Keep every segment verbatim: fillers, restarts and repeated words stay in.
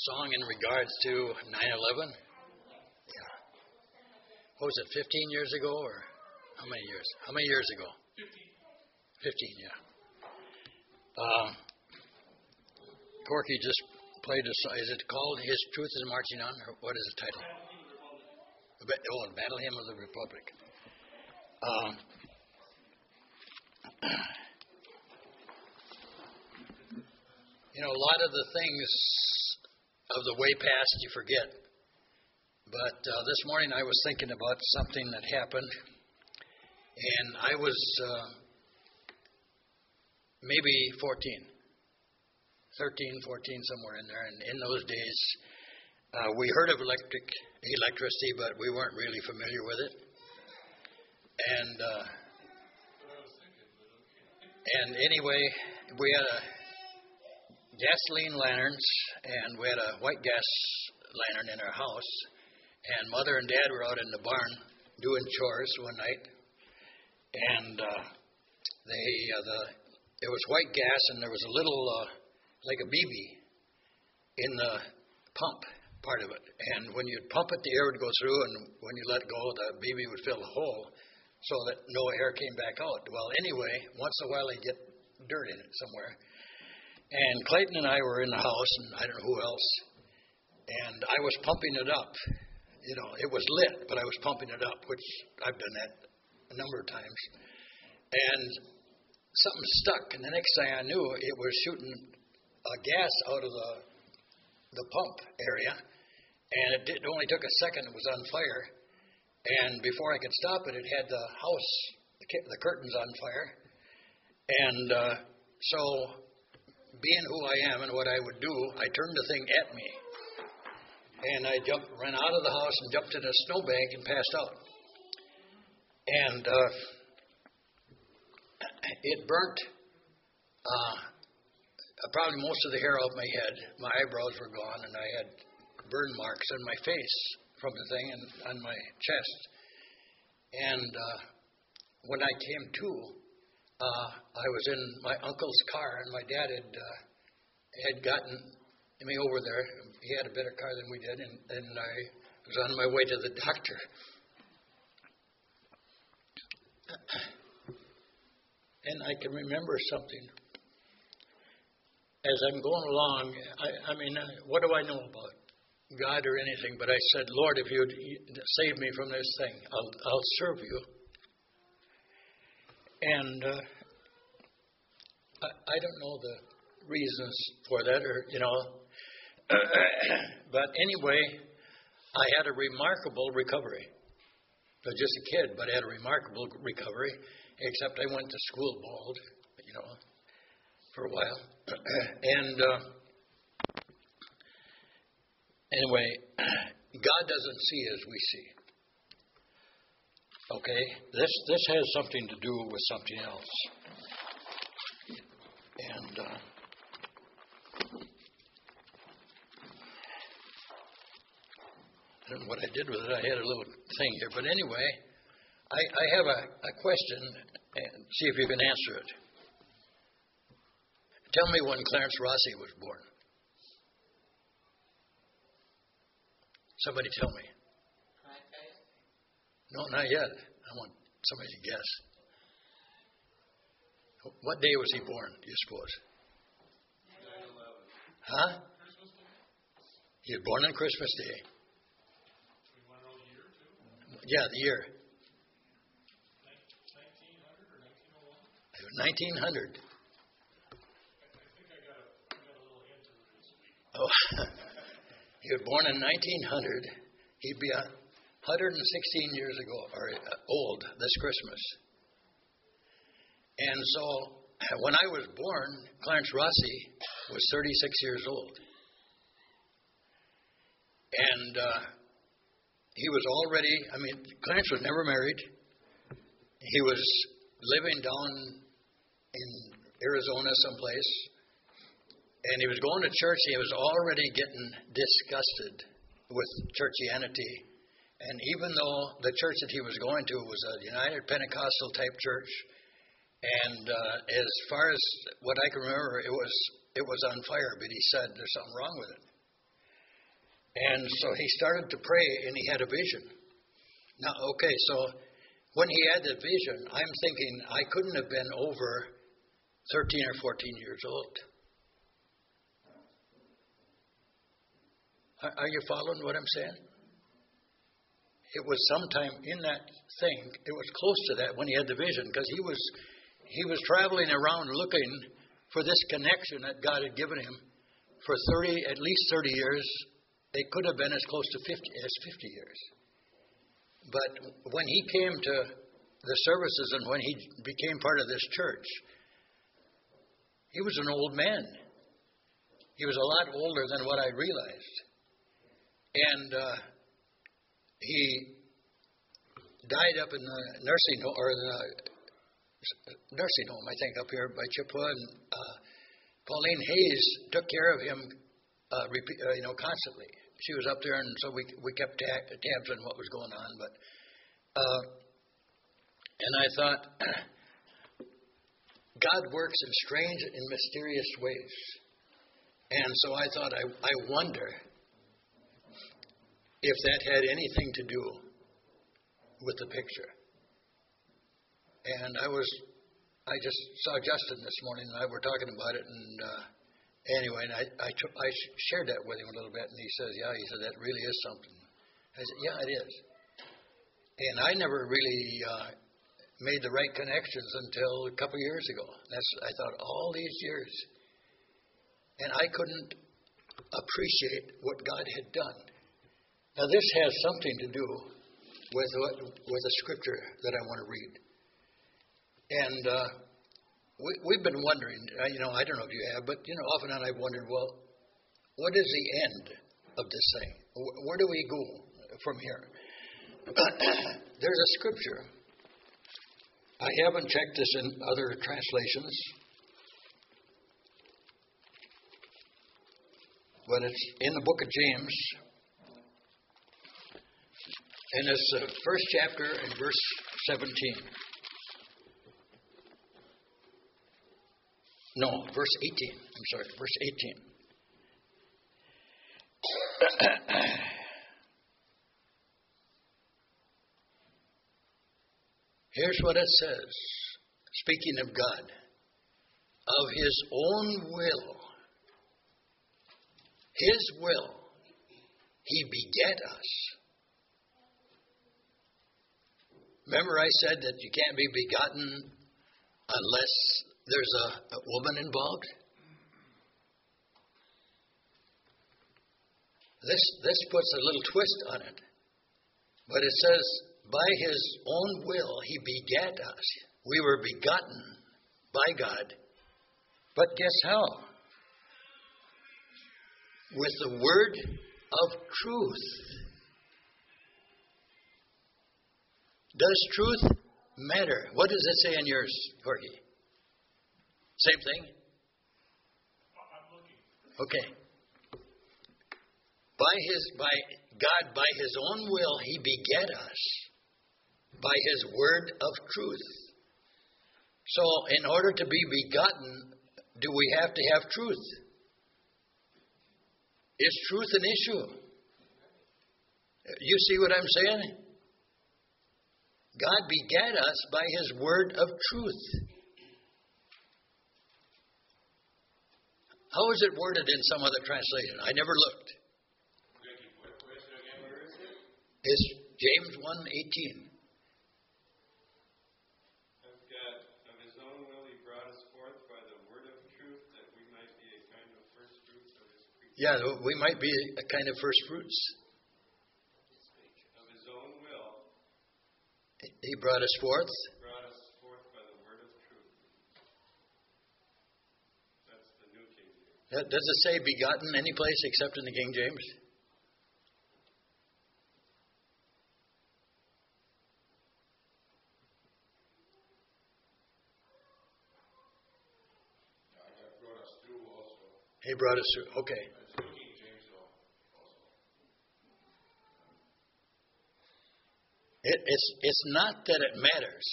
song in regards to nine eleven. Yeah. What was it, fifteen years ago or how many years? How many years ago? fifteen, yeah. Uh, Corky just played a song. Is it called His Truth is Marching On? Or what is the title? Oh, Battle Hymn of the Republic. Um, you know, a lot of the things of the way past you forget. But uh, this morning I was thinking about something that happened. And I was uh, maybe fourteen, thirteen, fourteen, somewhere in there. And in those days, uh, we heard of electric electricity, but we weren't really familiar with it. And uh, and anyway, we had a gasoline lanterns, and we had a white gas lantern in our house. And Mother and Dad were out in the barn doing chores one night, and uh, they uh, the it was white gas, and there was a little uh, like a B B in the pump part of it. And when you'd pump it, the air would go through, and when you let go, the B B would fill the hole so that no air came back out. Well, anyway, once in a while, they'd get dirt in it somewhere. And Clayton and I were in the house, and I don't know who else, and I was pumping it up. You know, it was lit, but I was pumping it up, which I've done that a number of times. And something stuck, and the next thing I knew, it was shooting uh, gas out of the the pump area, and it, did, it only took a second. It was on fire, and before I could stop it, it had the house, the, the curtains on fire. And uh, so, being who I am and what I would do, I turned the thing at me. And I jumped, ran out of the house and jumped in a snowbank and passed out. And uh, it burnt uh, probably most of the hair off my head. My eyebrows were gone, and I had burn marks on my face from the thing and on my chest. And uh, when I came to, uh, I was in my uncle's car, and my dad had uh, had gotten me over there. He had a better car than we did, and, and I was on my way to the doctor. And I can remember something. As I'm going along, I, I mean, what do I know about God or anything? But I said, Lord, if you'd save me from this thing, I'll, I'll serve you. And uh, I, I don't know the reasons for that, or, you know, but anyway, I had a remarkable recovery. I was just a kid, but I had a remarkable recovery, except I went to school bald, you know, for a while. and uh, anyway, God doesn't see as we see. Okay? This this has something to do with something else. And uh, I don't know what I did with it. I had a little thing here. But anyway, I, I have a, a question, and see if you can answer it. Tell me when Clarence Rossi was born. Somebody tell me. No, not yet. I want somebody to guess. What day was he born, do you suppose? nine eleven. Huh? He was born on Christmas Day. Yeah, the year. nineteen hundred or nineteen oh one? It was nineteen hundred. I think I got a, I got a little hint of it this week. Oh, he was born in nineteen hundred. He'd be one hundred sixteen years ago, or old this Christmas. And so, when I was born, Clarence Rossi was thirty-six years old. And uh, he was already, I mean, Clarence was never married. He was living down in Arizona someplace. And he was going to church. He was already getting disgusted with churchianity. And even though the church that he was going to was a United Pentecostal type church, and uh, as far as what I can remember, it was it was on fire. But he said there's something wrong with it. And so he started to pray, and he had a vision. Now, okay, so when he had the vision, I'm thinking I couldn't have been over thirteen or fourteen years old. Are, are you following what I'm saying? It was sometime in that thing, it was close to that when he had the vision, because he was he was traveling around looking for this connection that God had given him for thirty, at least thirty years. It could have been as close to fifty as fifty years. But when he came to the services and when he became part of this church, he was an old man. He was a lot older than what I realized. And uh, he died up in the nursing home, or the nursing home, I think, up here by Chippewa. And uh, Pauline Hayes took care of him, uh, repeat, uh, you know, constantly. She was up there, and so we we kept ta- tabs on what was going on. But uh, and I thought, God works in strange and mysterious ways. And so I thought, I I wonder if that had anything to do with the picture. And I was, I just saw Justin this morning, and I were talking about it, and uh, anyway, and I, I, I shared that with him a little bit, and he says, yeah, he said, that really is something. I said, yeah, it is. And I never really uh, made the right connections until a couple years ago. That's, I thought, all these years. And I couldn't appreciate what God had done. Now, this has something to do with what, with a scripture that I want to read. And uh, we, we've been wondering, uh, you know, I don't know if you have, but, you know, off and on I've wondered, well, what is the end of this thing? Where do we go from here? There's a scripture. I haven't checked this in other translations, but it's in the book of James. And it's the first chapter and verse seventeen. No, verse eighteen. I'm sorry, verse eighteen. Here's what it says, speaking of God. Of his own will, his will, he begat us. Remember I said that you can't be begotten unless there's a, a woman involved? This this puts a little twist on it. But it says, by his own will he begat us. We were begotten by God. But guess how? With the word of truth. Does truth matter? What does it say in yours, Jorge? Same thing? I'm looking. Okay. By his, by God, by his own will, he begat us by his word of truth. So, in order to be begotten, do we have to have truth? Is truth an issue? You see what I'm saying? God begat us by his word of truth. How is it worded in some other translation? I never looked. It's James one eighteen. Of God, of his own will he brought us forth by the word of truth, that we might be a kind of first fruits of his creatures. Yeah, we might be a kind of first fruits. Of his own will he brought us forth. Brought us forth by the word of truth. That's the New King James. Does it say begotten any place except in the King James? He brought us through. Okay. It, it's it's not that it matters.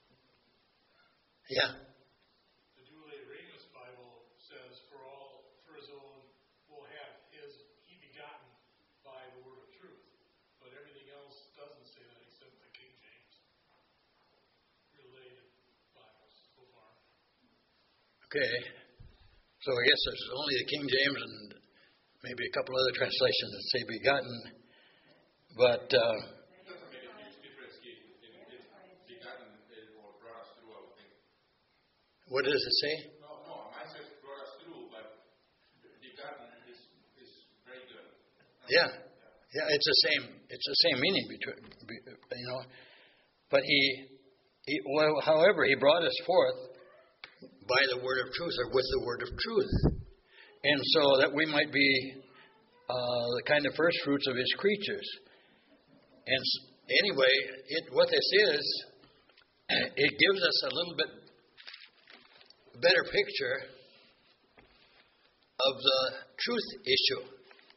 Yeah. The Douay Remus Bible says, "For all Okay. So I guess there's only the King James and maybe a couple other translations that say begotten. But uh, Doesn't make a huge difference if, if, if begotten or brought us through, I would think. what does it say? No, no, mine says brought us through, but begotten is, is very good. Yeah. Yeah, it's the same. It's the same meaning between, you know. But he, he well, however, he brought us forth by the word of truth, or with the word of truth, and so that we might be uh, the kind of first fruits of his creatures. And anyway, it, what this is, it gives us a little bit better picture of the truth issue.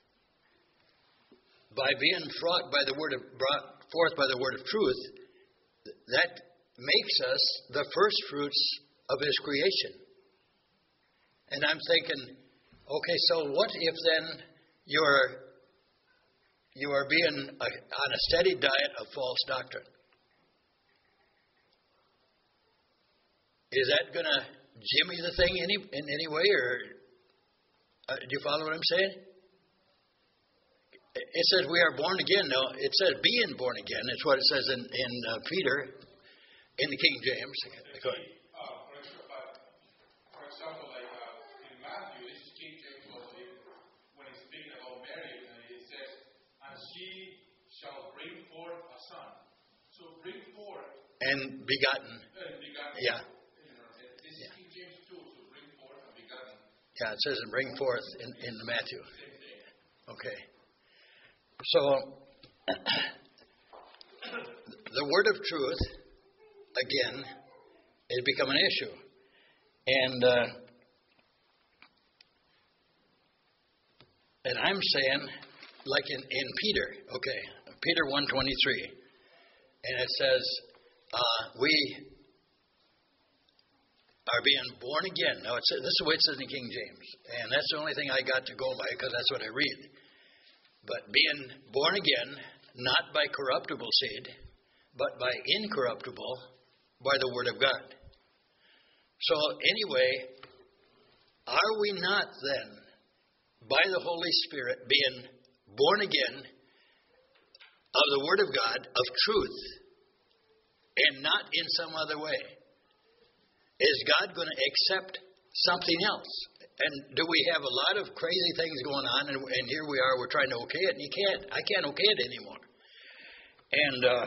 By being fraught by the word of, brought forth by the word of truth, that makes us the first fruits of his creation. And I'm thinking, okay, so what if then you're you are being a, on a steady diet of false doctrine? Is that going to jimmy the thing any in any way, or uh, do you follow what I'm saying? It says we are born again. No, it says being born again. It's what it says in in uh, Peter, in the King James. Go ahead. Uh, for example, for example, like uh, in Matthew, this is King James also, when he's speaking about Mary, and he says, "And she shall bring forth a son." So bring forth And begotten. uh, begotten. Yeah. You know, this is King James too. So bring forth and begotten. Yeah, it says and bring forth in, in Matthew. Same thing. Okay. So, the word of truth, again, has become an issue. And uh, and I'm saying, like in, in Peter, okay, Peter one twenty-three, and it says, uh, we are being born again. Now, it's, this is the way it says in the King James, and that's the only thing I got to go by, because that's what I read. But being born again, not by corruptible seed, but by incorruptible, by the word of God. So anyway, are we not then, by the Holy Spirit, being born again of the word of God, of truth, and not in some other way? Is God going to accept something else? And do we have a lot of crazy things going on, and, and here we are, we're trying to okay it, and you can't. I can't okay it anymore. And uh,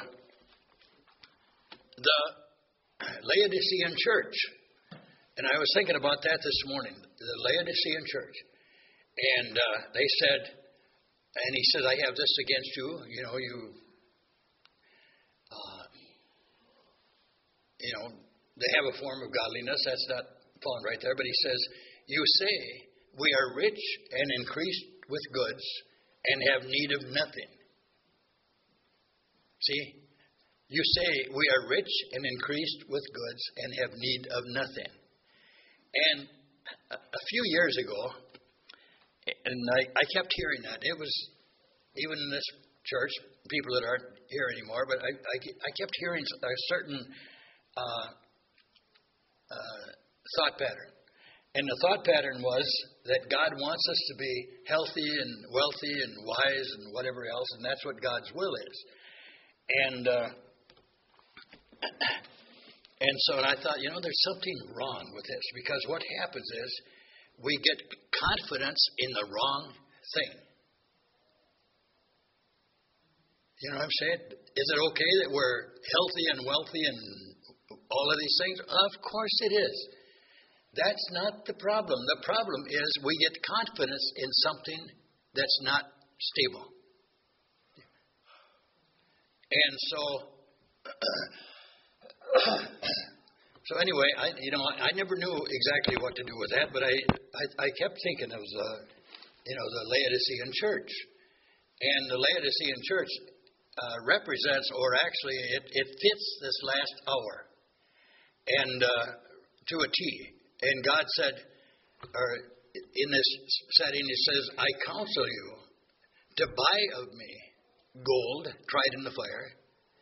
the Laodicean church, and I was thinking about that this morning, the Laodicean church, and uh, they said, and he said, I have this against you, you know, you, uh, you know, they have a form of godliness, that's not found right there, but he says, you say, we are rich and increased with goods and have need of nothing. See? You say, we are rich and increased with goods and have need of nothing. And a few years ago, and I, I kept hearing that. It was, even in this church, people that aren't here anymore, but I, I, I kept hearing a certain uh, uh, thought pattern. And the thought pattern was that God wants us to be healthy and wealthy and wise and whatever else, and that's what God's will is. And uh, and so and I thought, you know, there's something wrong with this, because what happens is we get confidence in the wrong thing. You know what I'm saying? Is it okay that we're healthy and wealthy and all of these things? Of course it is. That's not the problem. The problem is we get confidence in something that's not stable. And so, so anyway, I you know I never knew exactly what to do with that, but I I, I kept thinking of the you know the Laodicean church, and the Laodicean church uh, represents, or actually it, it fits this last hour, and uh, to a T. And God said, or in this setting, He says, I counsel you to buy of me gold tried in the fire,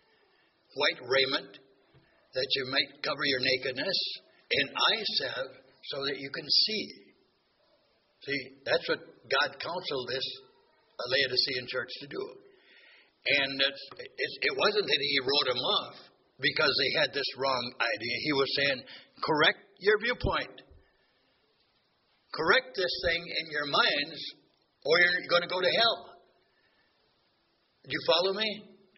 white raiment, that you might cover your nakedness, and eye salve so that you can see. See, that's what God counseled this Laodicean church to do. And it's, it's, it wasn't that he wrote them off because they had this wrong idea. He was saying, correct your viewpoint. Correct this thing in your minds, or you're going to go to hell. Do you follow me?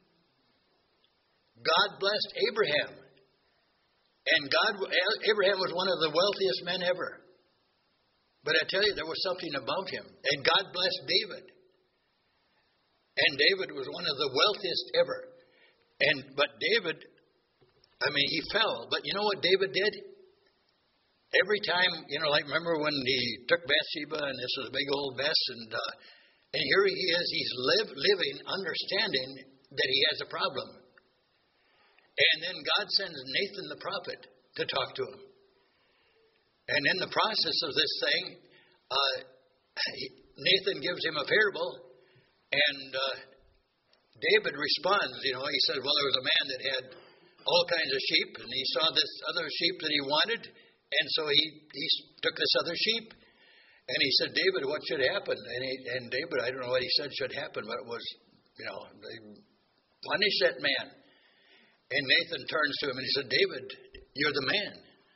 God blessed Abraham. And God, Abraham was one of the wealthiest men ever. But I tell you, there was something about him. And God blessed David. And David was one of the wealthiest ever. And but David, I mean, he fell. But you know what David did? Every time, you know, like remember when he took Bathsheba, and this was a big old mess, and uh, and here he is, he's live, living, understanding that he has a problem. And then God sends Nathan the prophet to talk to him. And in the process of this thing, uh, Nathan gives him a parable, and uh, David responds. You know, he said, well, there was a man that had all kinds of sheep, and he saw this other sheep that he wanted, and so he, he took this other sheep, and he said, David, what should happen? And, he, and David, I don't know what he said should happen, but it was, you know, they punish that man. And Nathan turns to him and he said, David, you're the man.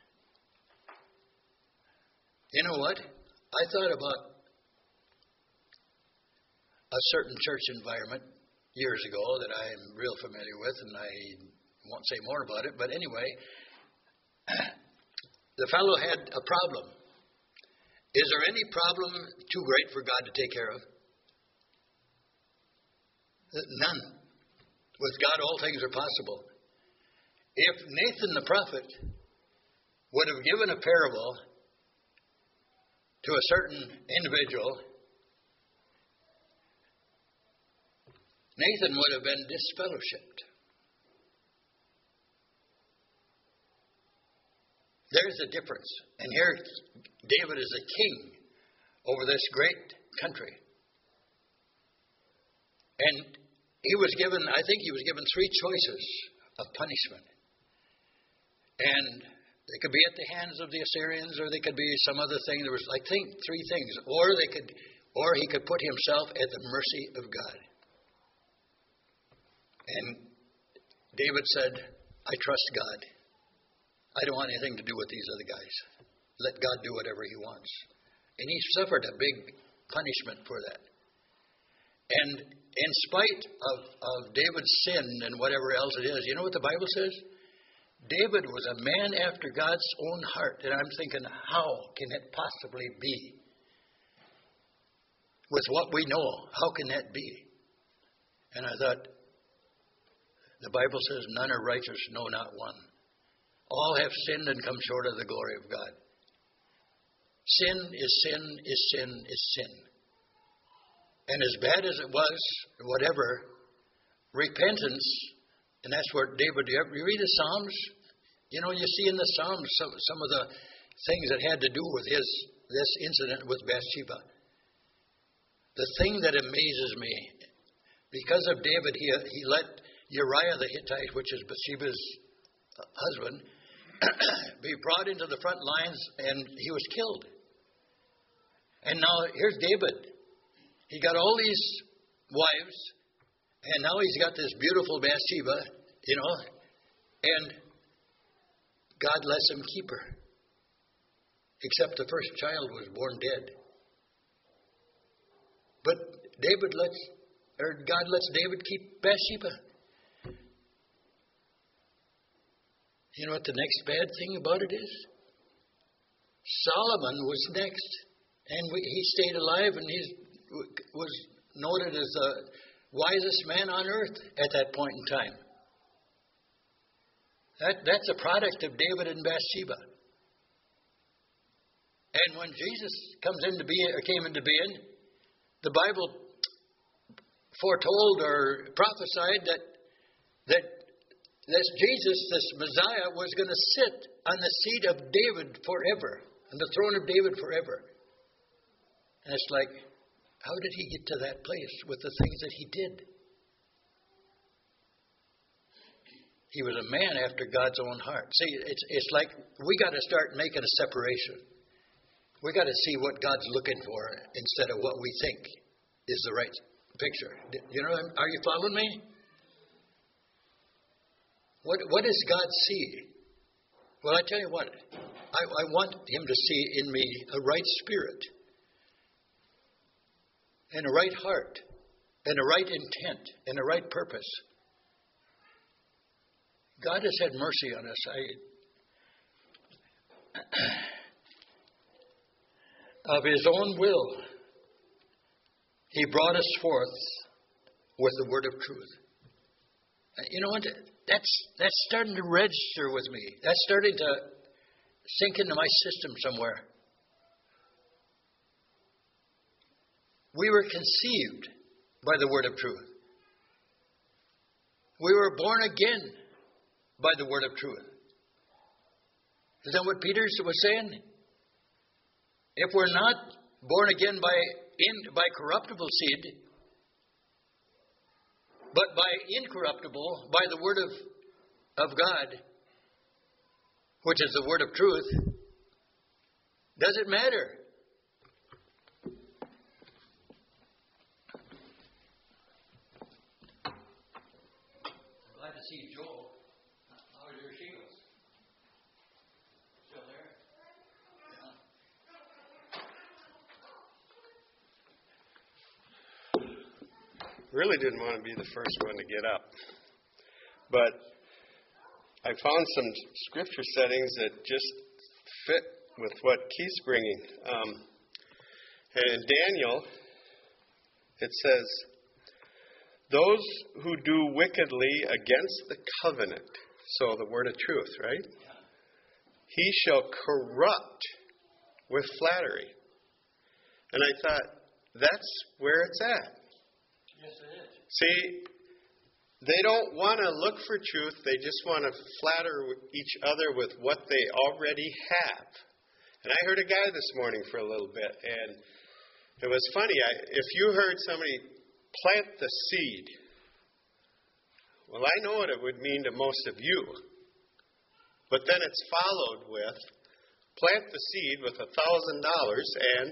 You know what? I thought about a certain church environment years ago that I'm real familiar with, and I won't say more about it. But anyway, the fellow had a problem. Is there any problem too great for God to take care of? None. With God, all things are possible. If Nathan the prophet would have given a parable to a certain individual, Nathan would have been disfellowshipped. There's a difference. And here, David is a king over this great country. And he was given, I think he was given three choices of punishment. And they could be at the hands of the Assyrians, or they could be some other thing. There was, I think, three things. Or they could, or he could put himself at the mercy of God. And David said, I trust God. I don't want anything to do with these other guys. Let God do whatever he wants. And he suffered a big punishment for that. And in spite of, of David's sin and whatever else it is, you know what the Bible says? David was a man after God's own heart. And I'm thinking, how can it possibly be? With what we know, how can that be? And I thought, the Bible says, none are righteous, no, not one. All have sinned and come short of the glory of God. Sin is sin is sin is sin. And as bad as it was, whatever, repentance, and that's where David, you read the Psalms, you know, you see in the Psalms some, some of the things that had to do with his this incident with Bathsheba. The thing that amazes me, because of David, he, he let Uriah the Hittite, which is Bathsheba's husband, be brought into the front lines, and he was killed. And now here's David. He got all these wives, and now he's got this beautiful Bathsheba, you know, and God lets him keep her. Except the first child was born dead. But David lets, or God lets David keep Bathsheba. You know what the next bad thing about it is? Solomon was next. And we, he stayed alive, and he was noted as the wisest man on earth at that point in time. That, that's a product of David and Bathsheba. And when Jesus comes into being, or came into being, the Bible foretold or prophesied that that this Jesus, this Messiah, was going to sit on the seat of David forever, on the throne of David forever. And it's like, how did he get to that place with the things that he did? He was a man after God's own heart. See, it's it's like we got to start making a separation. We got to see what God's looking for instead of what we think is the right picture. You know, are you following me? What What does God see? Well, I tell you what, I, I want Him to see in me a right spirit, and a right heart, and a right intent, and a right purpose. God has had mercy on us. I, of His own will, He brought us forth with the word of truth. You know what? That's that's starting to register with me. That's starting to sink into my system somewhere. We were conceived by the word of truth. We were born again by the word of truth. Is that what Peter was saying? If we're not born again by in, by corruptible seed, but by incorruptible, by the word of, of God, which is the word of truth, does it matter? I'm glad to see Joel. How are your shingles? Still there? Really didn't want to be the first one to get up. But I found some scripture settings that just fit with what Keith's bringing. Um, and in Daniel, it says, those who do wickedly against the covenant, so the word of truth, right? He shall corrupt with flattery. And I thought, that's where it's at. Yes, it is. See, they don't want to look for truth. They just want to flatter each other with what they already have. And I heard a guy this morning for a little bit, and it was funny. I, if you heard somebody plant the seed, well, I know what it would mean to most of you. But then it's followed with, plant the seed with a thousand dollars and...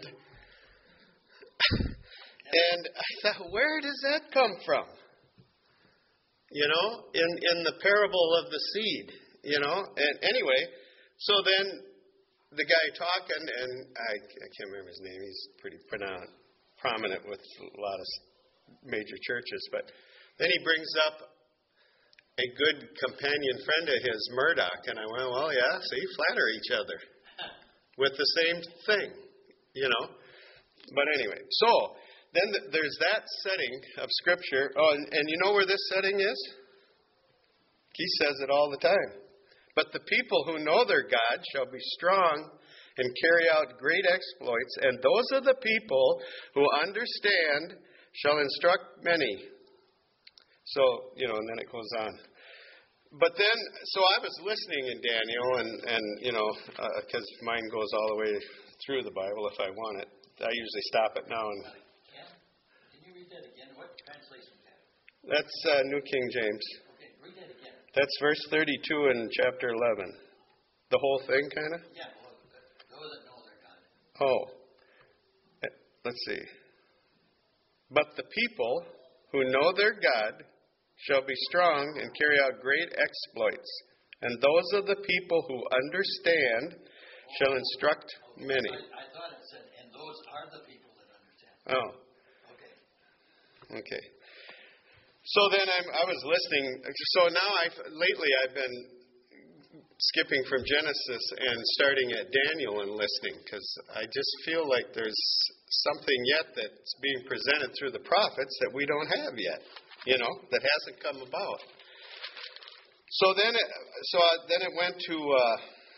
And I thought, where does that come from? You know, in, in the parable of the seed, you know. And anyway, so then the guy talking, and I, I can't remember his name. He's pretty pronoun- prominent with a lot of major churches. But then he brings up a good companion friend of his, Murdoch. And I went, well, yeah, see, flatter each other with the same thing, you know. But anyway, so... Then there's that setting of Scripture. Oh, and, and you know where this setting is? He says it all the time. But the people who know their God shall be strong and carry out great exploits. And those are the people who understand shall instruct many. So, you know, and then it goes on. But then, so I was listening in Daniel, and, and you know, because uh, mine goes all the way through the Bible if I want it. I usually stop it now and... That again. What translation is that? That's uh, New King James. Okay, read that again. That's verse thirty-two in chapter eleven. The whole thing, kind of? Yeah, well, those that know their God. Oh. Let's see. But the people who know their God shall be strong and carry out great exploits. And those of the people who understand shall instruct many. I, I thought it said, and those are the people that understand. Oh. Okay. So then I'm, I was listening. So now I've lately I've been skipping from Genesis and starting at Daniel and listening, because I just feel like there's something yet that's being presented through the prophets that we don't have yet, you know, that hasn't come about. So then it, so then it went to uh,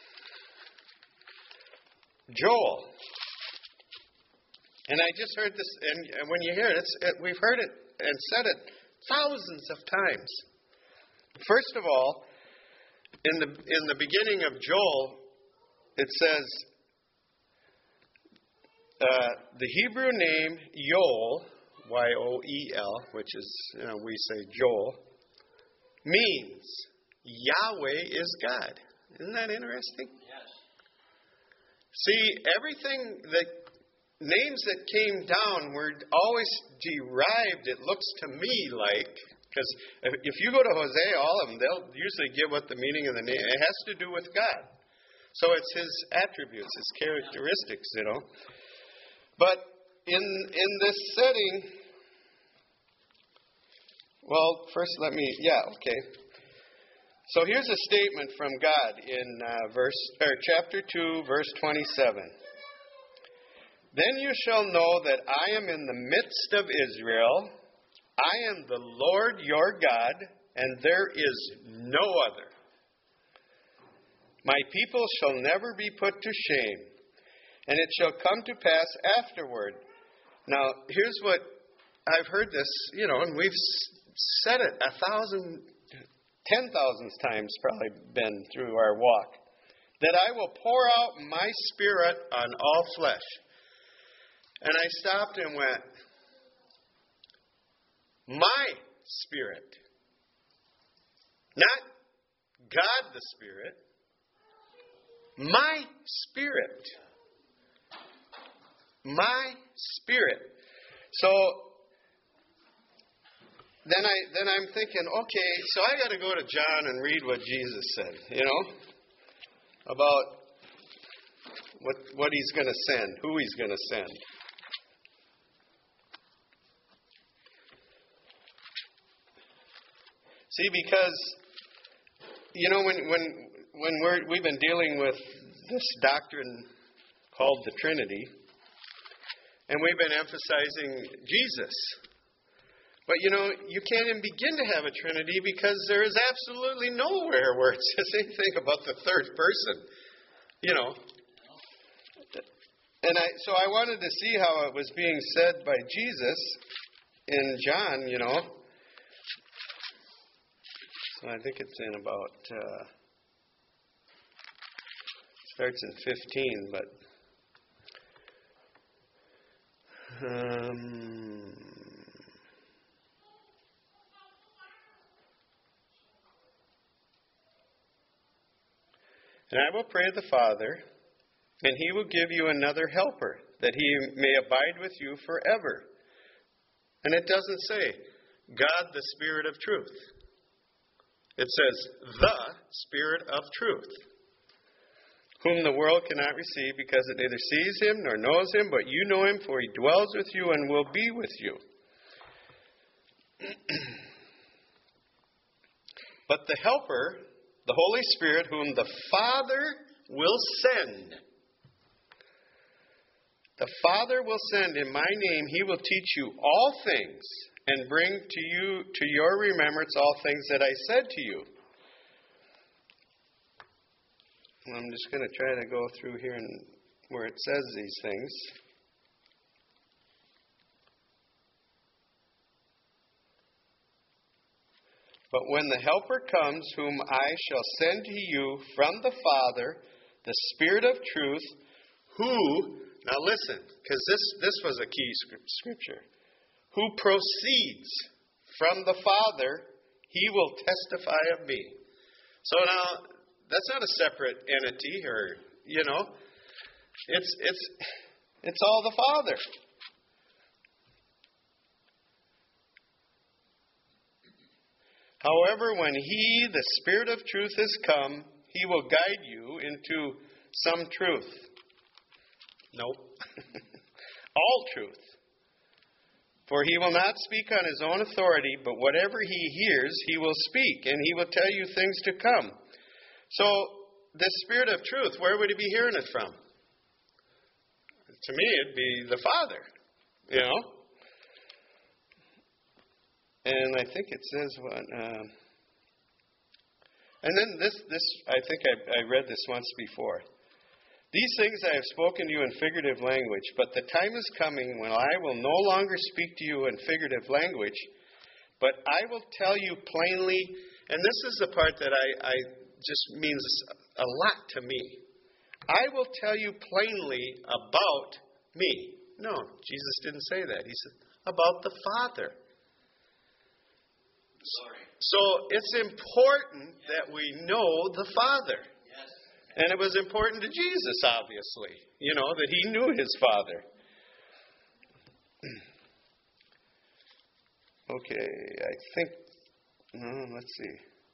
Joel. And I just heard this, and when you hear it, it's, it, we've heard it and said it thousands of times. First of all, in the in the beginning of Joel, it says uh, the Hebrew name Yoel, Y O E L, which is, you know, we say Joel, means Yahweh is God. Isn't that interesting? Yes. See, everything that names that came down were always derived, it looks to me like, because if you go to Hosea, all of them, they'll usually give what the meaning of the name. It has to do with God. So it's His attributes, His characteristics, you know. But in in this setting, well, first let me, yeah, okay. So here's a statement from God in uh, verse or chapter two, verse twenty-seven. Then you shall know that I am in the midst of Israel. I am the Lord your God, and there is no other. My people shall never be put to shame, and it shall come to pass afterward. Now, here's what I've heard this, you know, and we've said it a thousand, ten thousand times probably been through our walk, that I will pour out my Spirit on all flesh. And I stopped and went, my Spirit. Not God the Spirit. My Spirit. My Spirit. So then I then I'm thinking, okay, so I got to go to John and read what Jesus said, you know, about what what He's going to send, who He's going to send. See, because you know when when when we're we've been dealing with this doctrine called the Trinity, and we've been emphasizing Jesus. But you know, you can't even begin to have a Trinity because there is absolutely nowhere where it says anything about the third person. You know. And I so I wanted to see how it was being said by Jesus in John, you know. So I think it's in about, uh, starts in fifteen, but, um, and I will pray the Father, and He will give you another helper, that He may abide with you forever. And it doesn't say, God the Spirit of truth. It says, the Spirit of truth, whom the world cannot receive because it neither sees Him nor knows Him, but you know Him, for He dwells with you and will be with you. But the Helper, the Holy Spirit, whom the Father will send, the Father will send in my name, He will teach you all things, and bring to you to your remembrance all things that I said to you. And I'm just going to try to go through here and where it says these things. But when the Helper comes, whom I shall send to you from the Father, the Spirit of truth, who, now listen, because this, this was a key scripture, who proceeds from the Father, He will testify of me. So now, that's not a separate entity, or, you know, it's it's it's all the Father. However, when He, the Spirit of truth, is come, He will guide you into some truth. Nope. All truth. For He will not speak on His own authority, but whatever He hears, He will speak, and He will tell you things to come. So, the Spirit of truth, where would He be hearing it from? To me, it'd be the Father, you know. And I think it says what. Uh, and then this, this I think I, I read this once before. These things I have spoken to you in figurative language, but the time is coming when I will no longer speak to you in figurative language, but I will tell you plainly, and this is the part that I, I just means a lot to me. I will tell you plainly about me. No, Jesus didn't say that. He said, about the Father. Sorry. So it's important that we know the Father. Yes. And it was important to Jesus, obviously, you know, that he knew his Father. Okay, I think, no, let's see.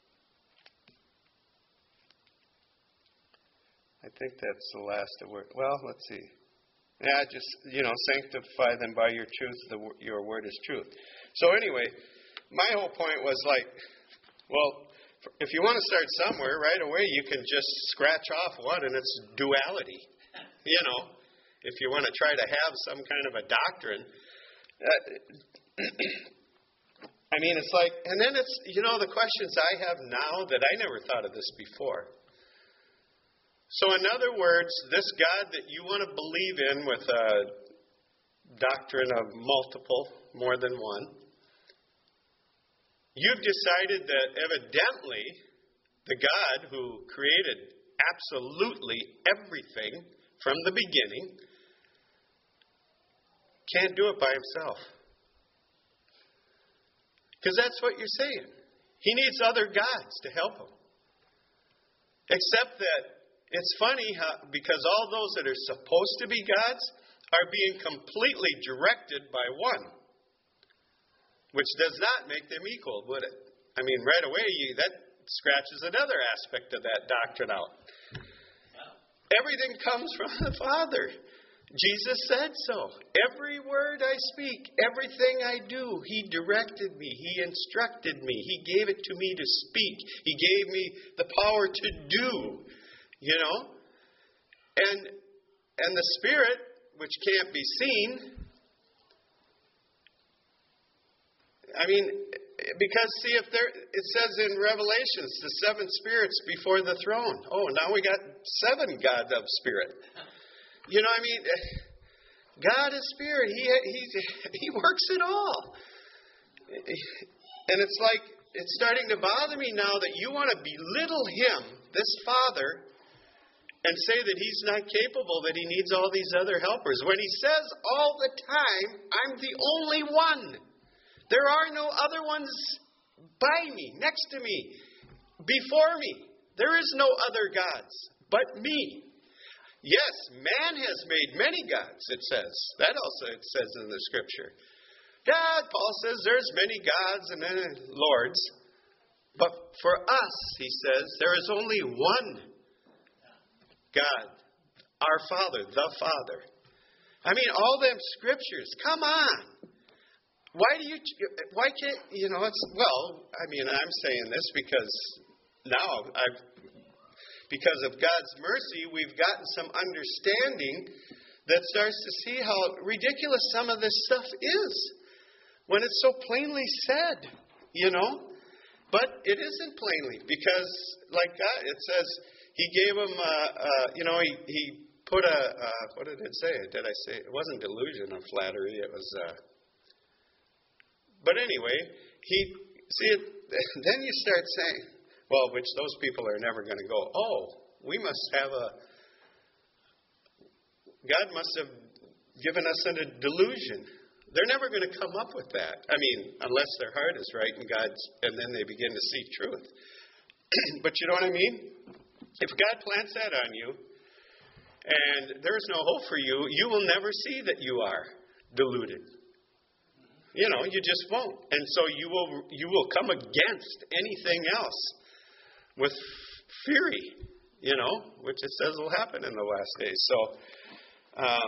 I think that's the last of word. Well, let's see. Yeah, just, you know, sanctify them by your truth. The, your word is truth. So anyway, my whole point was like, well, if you want to start somewhere, right away you can just scratch off one, and it's duality. You know, if you want to try to have some kind of a doctrine. Uh, I mean, it's like, and then it's, you know, the questions I have now that I never thought of this before. So in other words, this God that you want to believe in with a doctrine of multiple, more than one, you've decided that evidently the God who created absolutely everything from the beginning can't do it by himself. Because that's what you're saying. He needs other gods to help him. Except that it's funny how, because all those that are supposed to be gods are being completely directed by one. Which does not make them equal, would it? I mean, right away, you, that scratches another aspect of that doctrine out. Everything comes from the Father. Jesus said so. Every word I speak, everything I do, he directed me. He instructed me. He gave it to me to speak. He gave me the power to do, you know. And, and the Spirit, which can't be seen, I mean, because, see, if there, it says in Revelations, the seven spirits before the throne. Oh, now we got seven gods of spirit. You know, I mean, God is spirit. He, he, he works it all. And it's like, it's starting to bother me now that you want to belittle him, this Father, and say that he's not capable, that he needs all these other helpers. When he says all the time, I'm the only one. There are no other ones by me, next to me, before me. There is no other gods but me. Yes, man has made many gods, it says. That also it says in the Scripture. God, Paul says, there's many gods and many lords. But for us, he says, there is only one God, our Father, the Father. I mean, all them Scriptures, come on. Why do you, why can't, you know, it's, well, I mean, I'm saying this because now I've, because of God's mercy, we've gotten some understanding that starts to see how ridiculous some of this stuff is when it's so plainly said, you know. But it isn't plainly because, like God, it says he gave him, uh, uh, you know, he, he put a, uh, what did it say? Did I say, it wasn't delusion of flattery, it was, uh, but anyway, he, see, it, then you start saying, well, which those people are never going to go, oh, we must have a, God must have given us a delusion. They're never going to come up with that. I mean, unless their heart is right and God's, and then they begin to see truth. But you know what I mean? If God plants that on you, and there's no hope for you, you will never see that you are deluded. You know, you just won't. And so you will you will come against anything else with fury, you know, which it says will happen in the last days. So, um,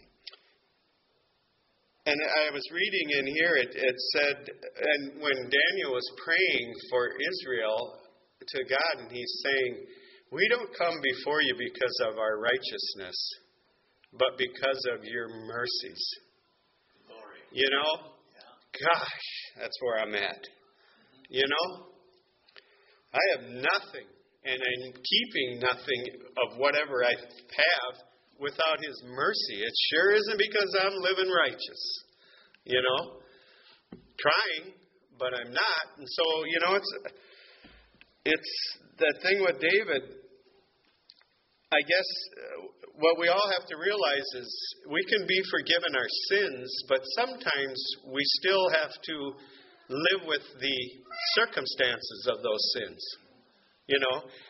and I was reading in here, it, it said, and when Daniel was praying for Israel to God, and he's saying, we don't come before you because of our righteousness, but because of your mercies. Glory. You know? Gosh, that's where I'm at. You know? I have nothing, and I'm keeping nothing of whatever I have without his mercy. It sure isn't because I'm living righteous. You know? Trying, but I'm not. And so, you know, it's it's that thing with David. I guess uh, what we all have to realize is we can be forgiven our sins, but sometimes we still have to live with the circumstances of those sins. You know,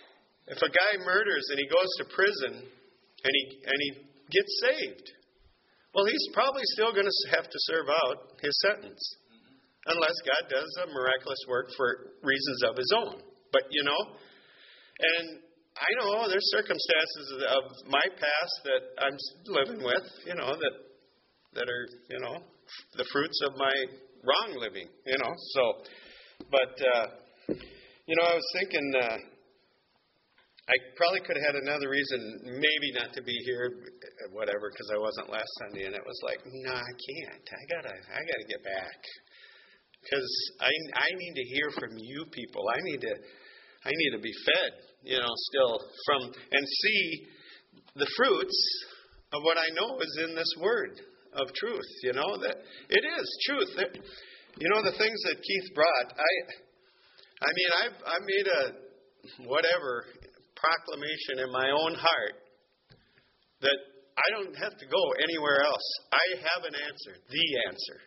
If a guy murders and he goes to prison and he and he gets saved, well, he's probably still going to have to serve out his sentence, unless God does a miraculous work for reasons of his own. But, you know, and I know there's circumstances of my past that I'm living with, you know, that that are, you know, the fruits of my wrong living, you know. So, but, uh, you know, I was thinking uh, I probably could have had another reason maybe not to be here, whatever, because I wasn't last Sunday, and it was like, no, I can't. I gotta, I gotta get back, because I, I need to hear from you people. I need to, I need to be fed, you know, still from and see the fruits of what I know is in this word of truth. You know that it is truth. That, you know the things that Keith brought. I, I mean, I've I made a whatever. proclamation in my own heart that I don't have to go anywhere else. I have an answer, the answer.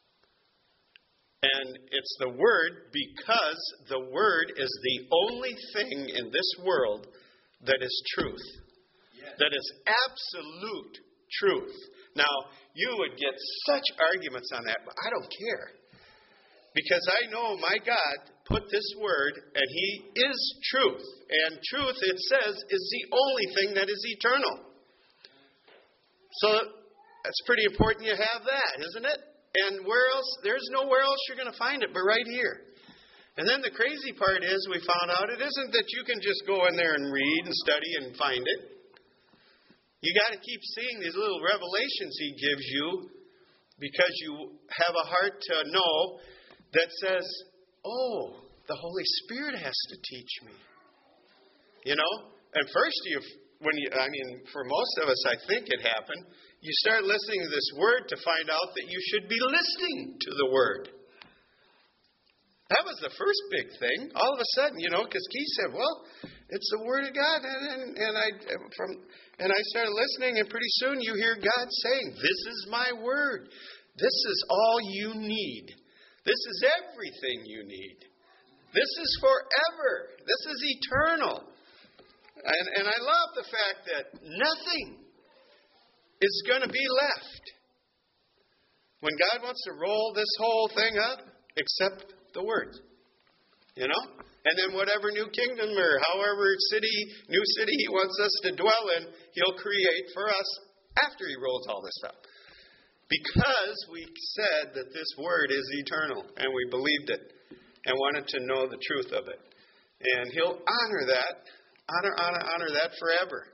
And it's the Word, because the Word is the only thing in this world that is truth. Yes. That is absolute truth. Now, you would get such arguments on that, but I don't care. Because I know my God put this word, and He is truth. And truth, it says, is the only thing that is eternal. So that's pretty important you have that, isn't it? And where else? There's nowhere else you're going to find it but right here. And then the crazy part is, we found out, it isn't that you can just go in there and read and study and find it. You got to keep seeing these little revelations He gives you, because you have a heart to know that says, oh, the Holy Spirit has to teach me. You know? And first, you, when you, I mean, for most of us, I think it happened, you start listening to this word to find out that you should be listening to the word. That was the first big thing. All of a sudden, you know, because Keith said, well, it's the Word of God. And, and, and, I, from, and I started listening, and pretty soon you hear God saying, this is my word. This is all you need. This is everything you need. This is forever. This is eternal. And, and I love the fact that nothing is going to be left when God wants to roll this whole thing up, except the Word. You know? And then whatever new kingdom or however city, new city He wants us to dwell in, He'll create for us after He rolls all this up. Because we said that this Word is eternal, and we believed it, and wanted to know the truth of it. And He'll honor that, honor, honor, honor that forever.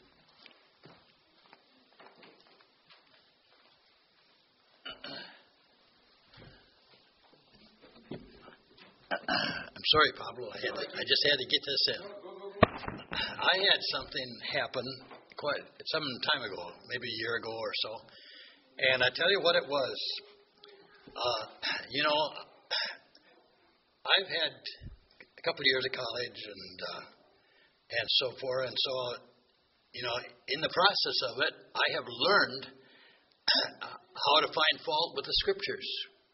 I'm sorry, Pablo. I had to, I just had to get this in. I had something happen quite some time ago, maybe a year ago or so, and I tell you what it was. Uh, you know, I've had a couple of years of college and uh, and so forth, and so you know, in the process of it, I have learned how to find fault with the Scriptures.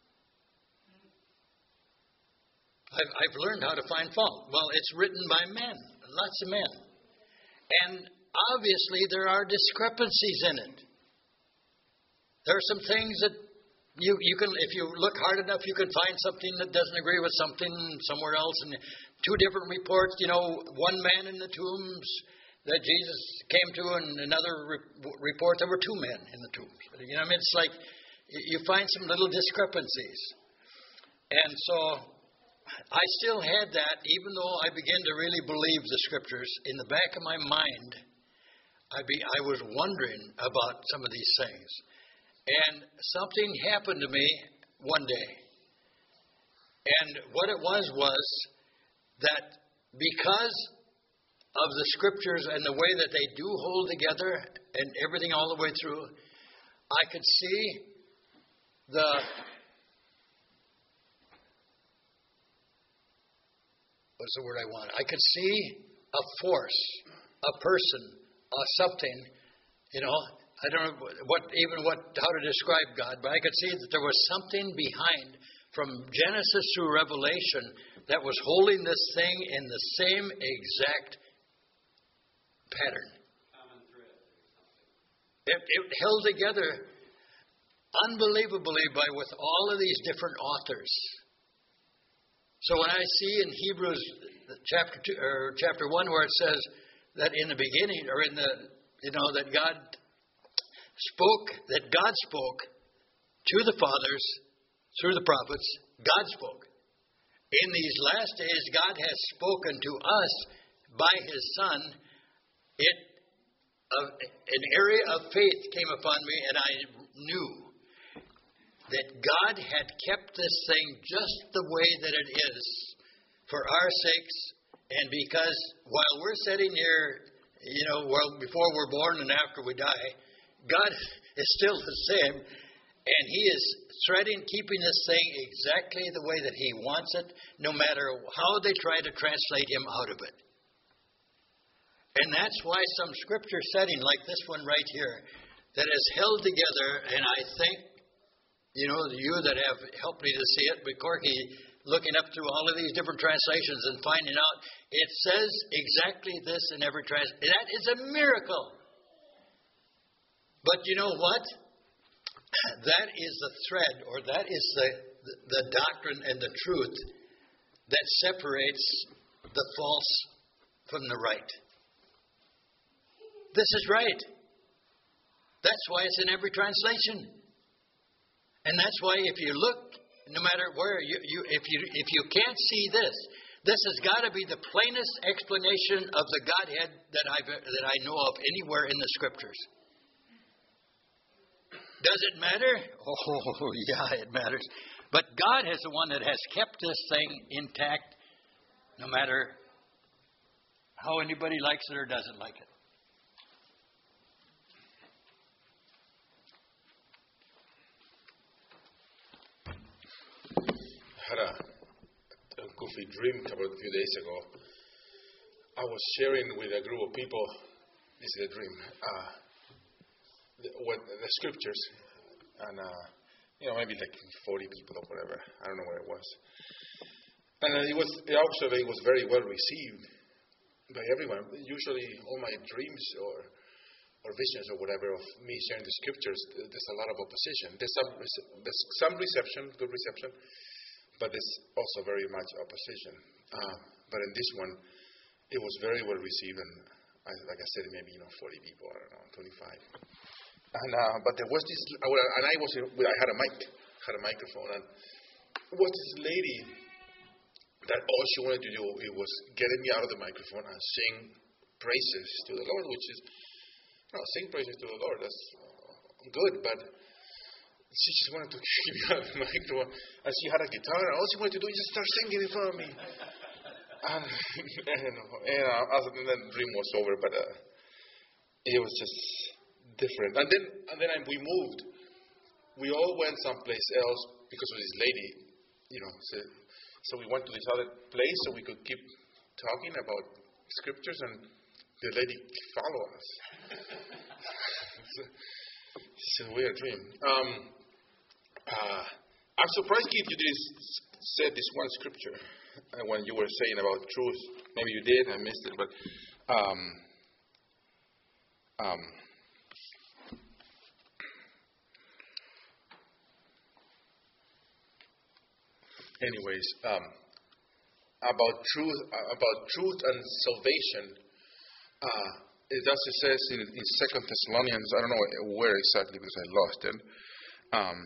I've, I've learned how to find fault. Well, it's written by men, lots of men. And obviously there are discrepancies in it. There are some things that you, you can, if you look hard enough, you can find something that doesn't agree with something somewhere else. And two different reports, you know, one man in the tombs that Jesus came to, and another re- report there were two men in the tombs. You know, I mean, it's like you find some little discrepancies. And so I still had that, even though I began to really believe the Scriptures. In the back of my mind, I, be, I was wondering about some of these things. And something happened to me one day. And what it was was that because of the Scriptures and the way that they do hold together and everything all the way through, I could see the... What's the word I want? I could see a force, a person, a something. You know, I don't know what even what how to describe God, but I could see that there was something behind, from Genesis through Revelation, that was holding this thing in the same exact pattern. It, it held together unbelievably by with all of these different authors. So when I see in Hebrews chapter two or chapter one where it says that in the beginning or in the you know that God spoke that God spoke to the fathers through the prophets, God spoke. In these last days God has spoken to us by his Son. It uh, an area of faith came upon me, and I knew that God had kept this thing just the way that it is for our sakes, and because while we're sitting here, you know, well, before we're born and after we die, God is still the same, and he is threading, keeping this thing exactly the way that he wants it, no matter how they try to translate him out of it. And that's why some scripture setting like this one right here that is held together, and I think, you know, you that have helped me to see it, but Corky, looking up through all of these different translations and finding out, it says exactly this in every translation. That is a miracle. But you know what? That is the thread, or that is the, the, the doctrine and the truth that separates the false from the right. This is right. That's why it's in every translation. And that's why if you look, no matter where, you, you, if you if you can't see this, this has got to be the plainest explanation of the Godhead that I've that I know of anywhere in the Scriptures. Does it matter? Oh, yeah, it matters. But God is the one that has kept this thing intact, no matter how anybody likes it or doesn't like it. I had a, a goofy dream about a few days ago. I was sharing with a group of people, this is a dream, uh, the, what, the scriptures, and uh, you know, maybe like forty people or whatever. I don't know what it was. And uh, it was, actually, it was very well received by everyone. Usually, all my dreams or or visions or whatever of me sharing the scriptures, there's a lot of opposition. There's some there's some reception, good reception. But there's also very much opposition. Uh, but in this one, it was very well received, and I, like I said, maybe you know forty people, I don't know, twenty-five. And uh, but there was this, and I was, I had a mic, had a microphone, and it was this lady that all she wanted to do it was getting me out of the microphone and sing praises to the Lord, which is, no, sing praises to the Lord. That's uh, good, but she just wanted to keep me out of the microphone, and she had a guitar, and all she wanted to do is just start singing in front of me. And, and, and, uh, and then the dream was over, but uh, it was just different. And then, and then we moved. We all went someplace else because of this lady, you know. So, so we went to this other place so we could keep talking about scriptures, and the lady followed us. So, it's a weird dream. Um, uh, I'm surprised, Keith, you didn't say this one scripture uh, when you were saying about truth. Maybe you did, I missed it. But um, um, anyways, um, about truth, uh, about truth and salvation. Uh, It does, it says in, in Second Thessalonians, I don't know where exactly because I lost it. Um,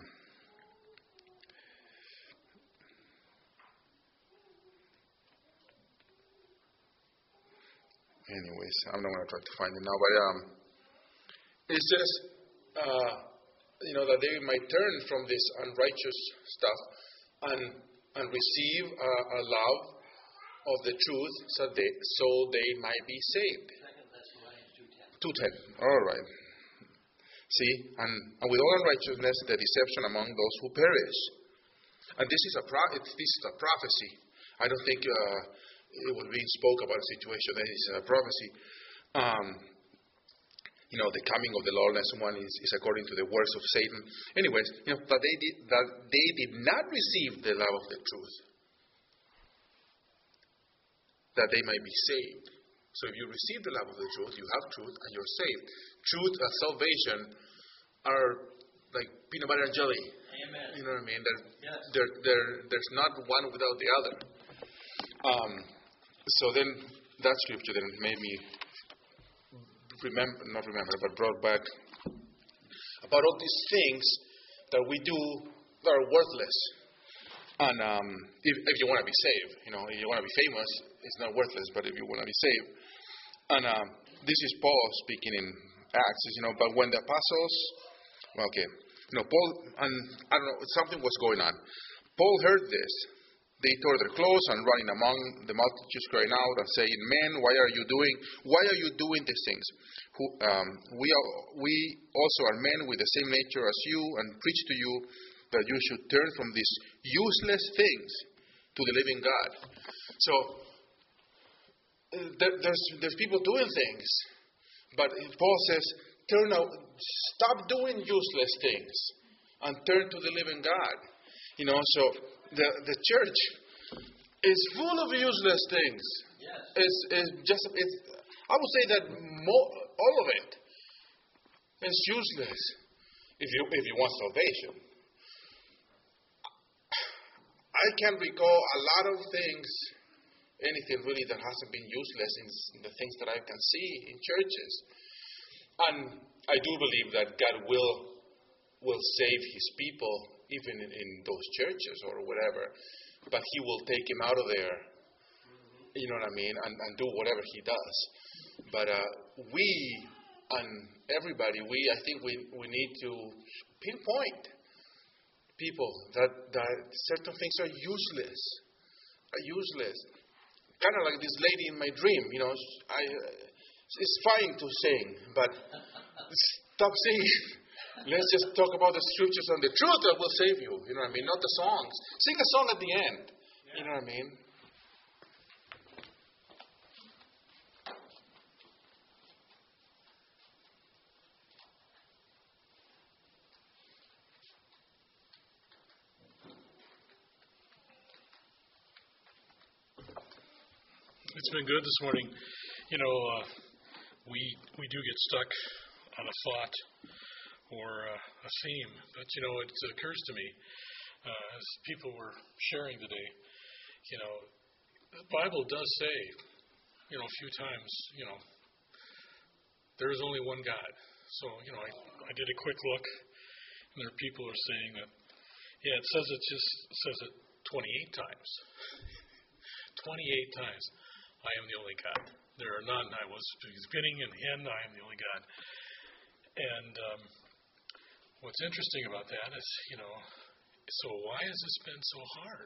anyways, I'm not going to try to find it now, but um, it says, uh, you know, that they might turn from this unrighteous stuff and and receive uh, a love of the truth, so they so they might be saved. two ten. All right. See, and, and with all unrighteousness, the deception among those who perish. And this is a pro- it's, this is a prophecy. I don't think uh, it was being spoke about a situation. That is a prophecy. Um, you know, the coming of the lawless one is, is according to the works of Satan. Anyways, you know, that they did that they did not receive the love of the truth, that they might be saved. So if you receive the love of the truth, you have truth, and you're saved. Truth and salvation are like peanut butter and jelly. Amen. You know what I mean? They're, Yes. they're, they're, there's not one without the other. Um, so then that scripture then made me remember, not remember, but brought back about all these things that we do that are worthless. And um, if, if you want to be saved, you know, if you want to be famous, it's not worthless. But if you want to be saved, and um, this is Paul speaking in Acts, you know. But when the apostles, well, okay, you know, Paul, and I don't know, something was going on. Paul heard this. They tore their clothes and running among the multitudes, crying out and saying, "Men, why are you doing? Why are you doing these things? Who, um, we are, we also are men with the same nature as you, and preach to you that you should turn from these useless things to the living God." So uh, there, there's there's people doing things, but Paul says, "Turn out, stop doing useless things, and turn to the living God." You know, so the the church is full of useless things. Yes. It's, it's just it's. I would say that mo- all of it is useless if you if you want salvation. I can recall a lot of things, anything really that hasn't been useless in, in the things that I can see in churches. And I do believe that God will will save His people even in, in those churches or whatever. But He will take him out of there, you know what I mean, and, and do whatever He does. But uh, we and everybody, we I think we we need to pinpoint people that, that certain things are useless, are useless. Kind of like this lady in my dream, you know. I, it's fine to sing, but stop singing. Let's just talk about the scriptures and the truth that will save you. You know what I mean? Not the songs. Sing a song at the end. You know what I mean? It's been good this morning. You know, uh, we we do get stuck on a thought or uh, a theme, but you know, it occurs to me uh, as people were sharing today. You know, the Bible does say, you know, a few times, you know, there is only one God. So, you know, I I did a quick look, and there are people who are saying that, yeah, it says it just it says it twenty-eight times. twenty-eight times. I am the only God. There are none. I was beginning and the end. I am the only God. And um, what's interesting about that is, you know, so why has this been so hard?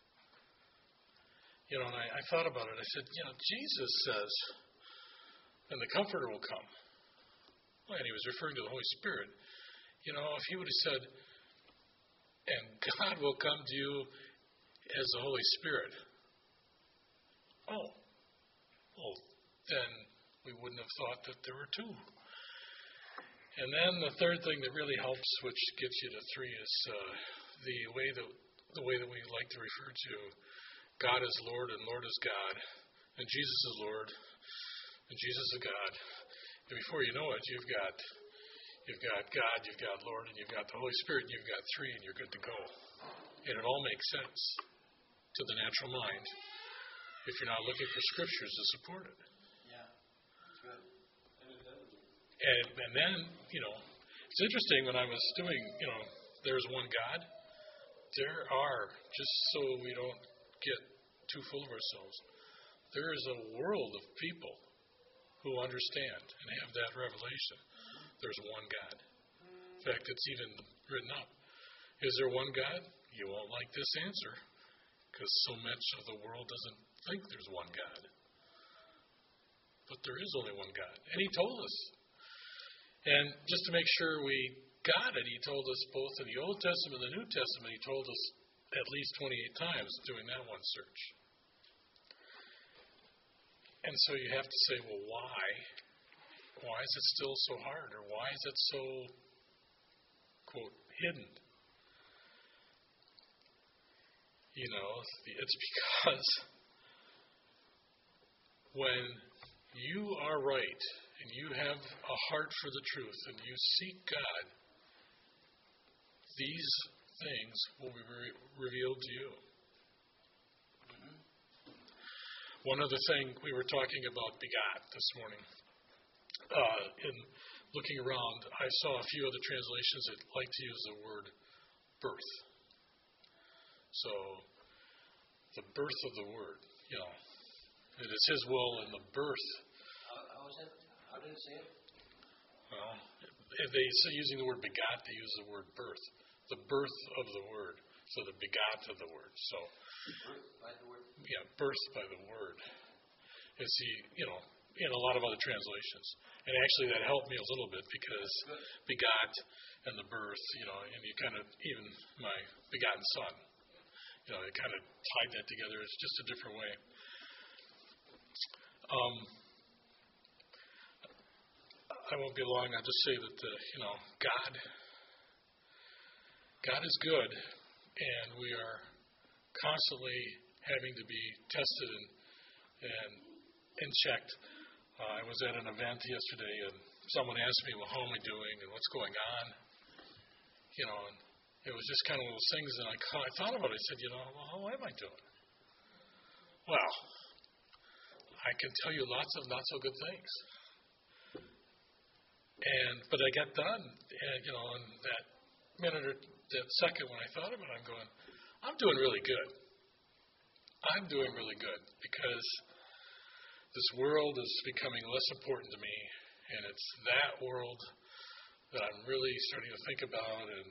You know, and I, I thought about it. I said, you know, Jesus says, and the Comforter will come. Well, and he was referring to the Holy Spirit. You know, if he would have said, and God will come to you as the Holy Spirit. Oh, well, then we wouldn't have thought that there were two. And then the third thing that really helps, which gets you to three, is uh, the way that the way that we like to refer to God as Lord and Lord as God, and Jesus is Lord and Jesus is God. And before you know it, you've got you've got God, you've got Lord, and you've got the Holy Spirit, and you've got three, and you're good to go. And it all makes sense to the natural mind, if you're not looking for scriptures to support it. Yeah, that's good. And, and then, you know, it's interesting when I was doing, you know, there's one God. There are, just so we don't get too full of ourselves, there is a world of people who understand and have that revelation. There's one God. In fact, it's even written up. Is there one God? You won't like this answer, because so much of the world doesn't think there's one God. But there is only one God. And He told us. And just to make sure we got it, He told us both in the Old Testament and the New Testament, He told us at least twenty-eight times doing that one search. And so you have to say, well, why? Why is it still so hard? Or why is it so, quote, hidden? You know, it's because when you are right and you have a heart for the truth and you seek God, these things will be re- revealed to you. Mm-hmm. One other thing, we were talking about begot this morning. Uh, in looking around, I saw a few other translations that like to use the word birth. So, the birth of the word, you know, it is His will in the birth. How, how is it? How did it say it? Well, if they say using the word begot, they use the word birth. The birth of the word. So the begot of the word. So, birth by the word? Yeah, birth by the word. Is he, you know, in a lot of other translations. And actually that helped me a little bit because Good. begot and the birth, you know, and you kind of, even my begotten son, you know, it kind of tied that together. It's just a different way. Um, I won't be long. I'll just say that, the, you know, God, God is good, and we are constantly having to be tested and and, and checked. Uh, I was at an event yesterday, and someone asked me, well, how am I doing, and what's going on? You know, and it was just kind of one of those things, and I, I thought about it. I said, you know, well, how am I doing? Well, I can tell you lots of not so good things. And but I got done, and you know, in that minute or that second when I thought of it, I'm going, I'm doing really good. I'm doing really good because this world is becoming less important to me, and it's that world that I'm really starting to think about, and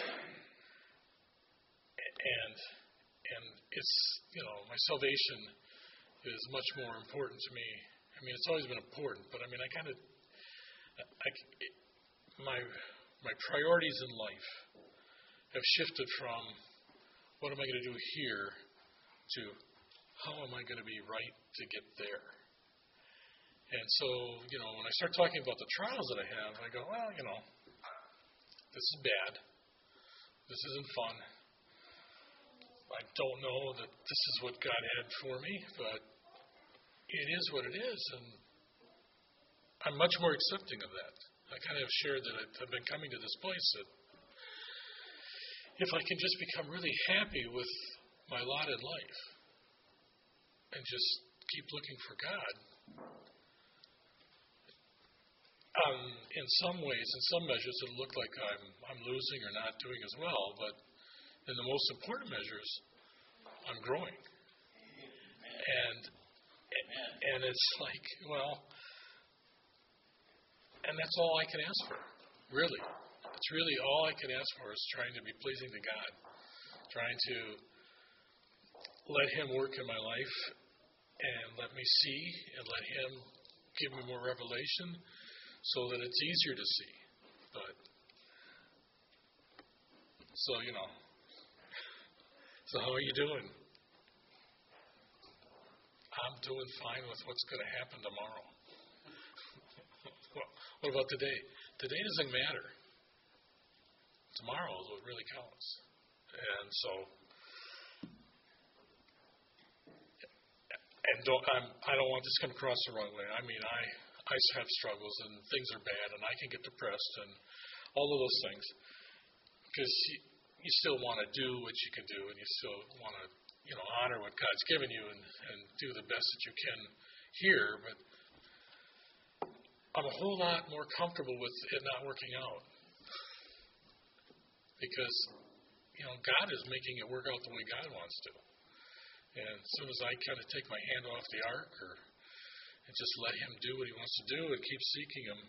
and and it's, you know, my salvation is much more important to me. I mean, it's always been important, but I mean, I kind of, I, it, my my priorities in life have shifted from what am I going to do here to how am I going to be right to get there. And so, you know, when I start talking about the trials that I have, I go, well, you know, this is bad. This isn't fun. I don't know that this is what God had for me, but it is what it is, and I'm much more accepting of that. I kind of shared that I've been coming to this place that if I can just become really happy with my lot in life and just keep looking for God, um, in some ways, in some measures, it'll look like I'm I'm losing or not doing as well, but in the most important measures, I'm growing. And and it's like, well, and that's all I can ask for, really. It's really all I can ask for is trying to be pleasing to God, trying to let Him work in my life and let me see and let Him give me more revelation so that it's easier to see. But, so, you know, so how are you doing? I'm doing fine with what's going to happen tomorrow. What about today? Today doesn't matter. Tomorrow is what really counts. And so, and don't, I'm, I don't want this to come across the wrong way. I mean, I, I have struggles and things are bad and I can get depressed and all of those things. Because you, you still want to do what you can do and you still want to, you know, honor what God's given you and, and do the best that you can here. But I'm a whole lot more comfortable with it not working out. Because, you know, God is making it work out the way God wants to. And as soon as I kind of take my hand off the ark or and just let Him do what He wants to do and keep seeking Him,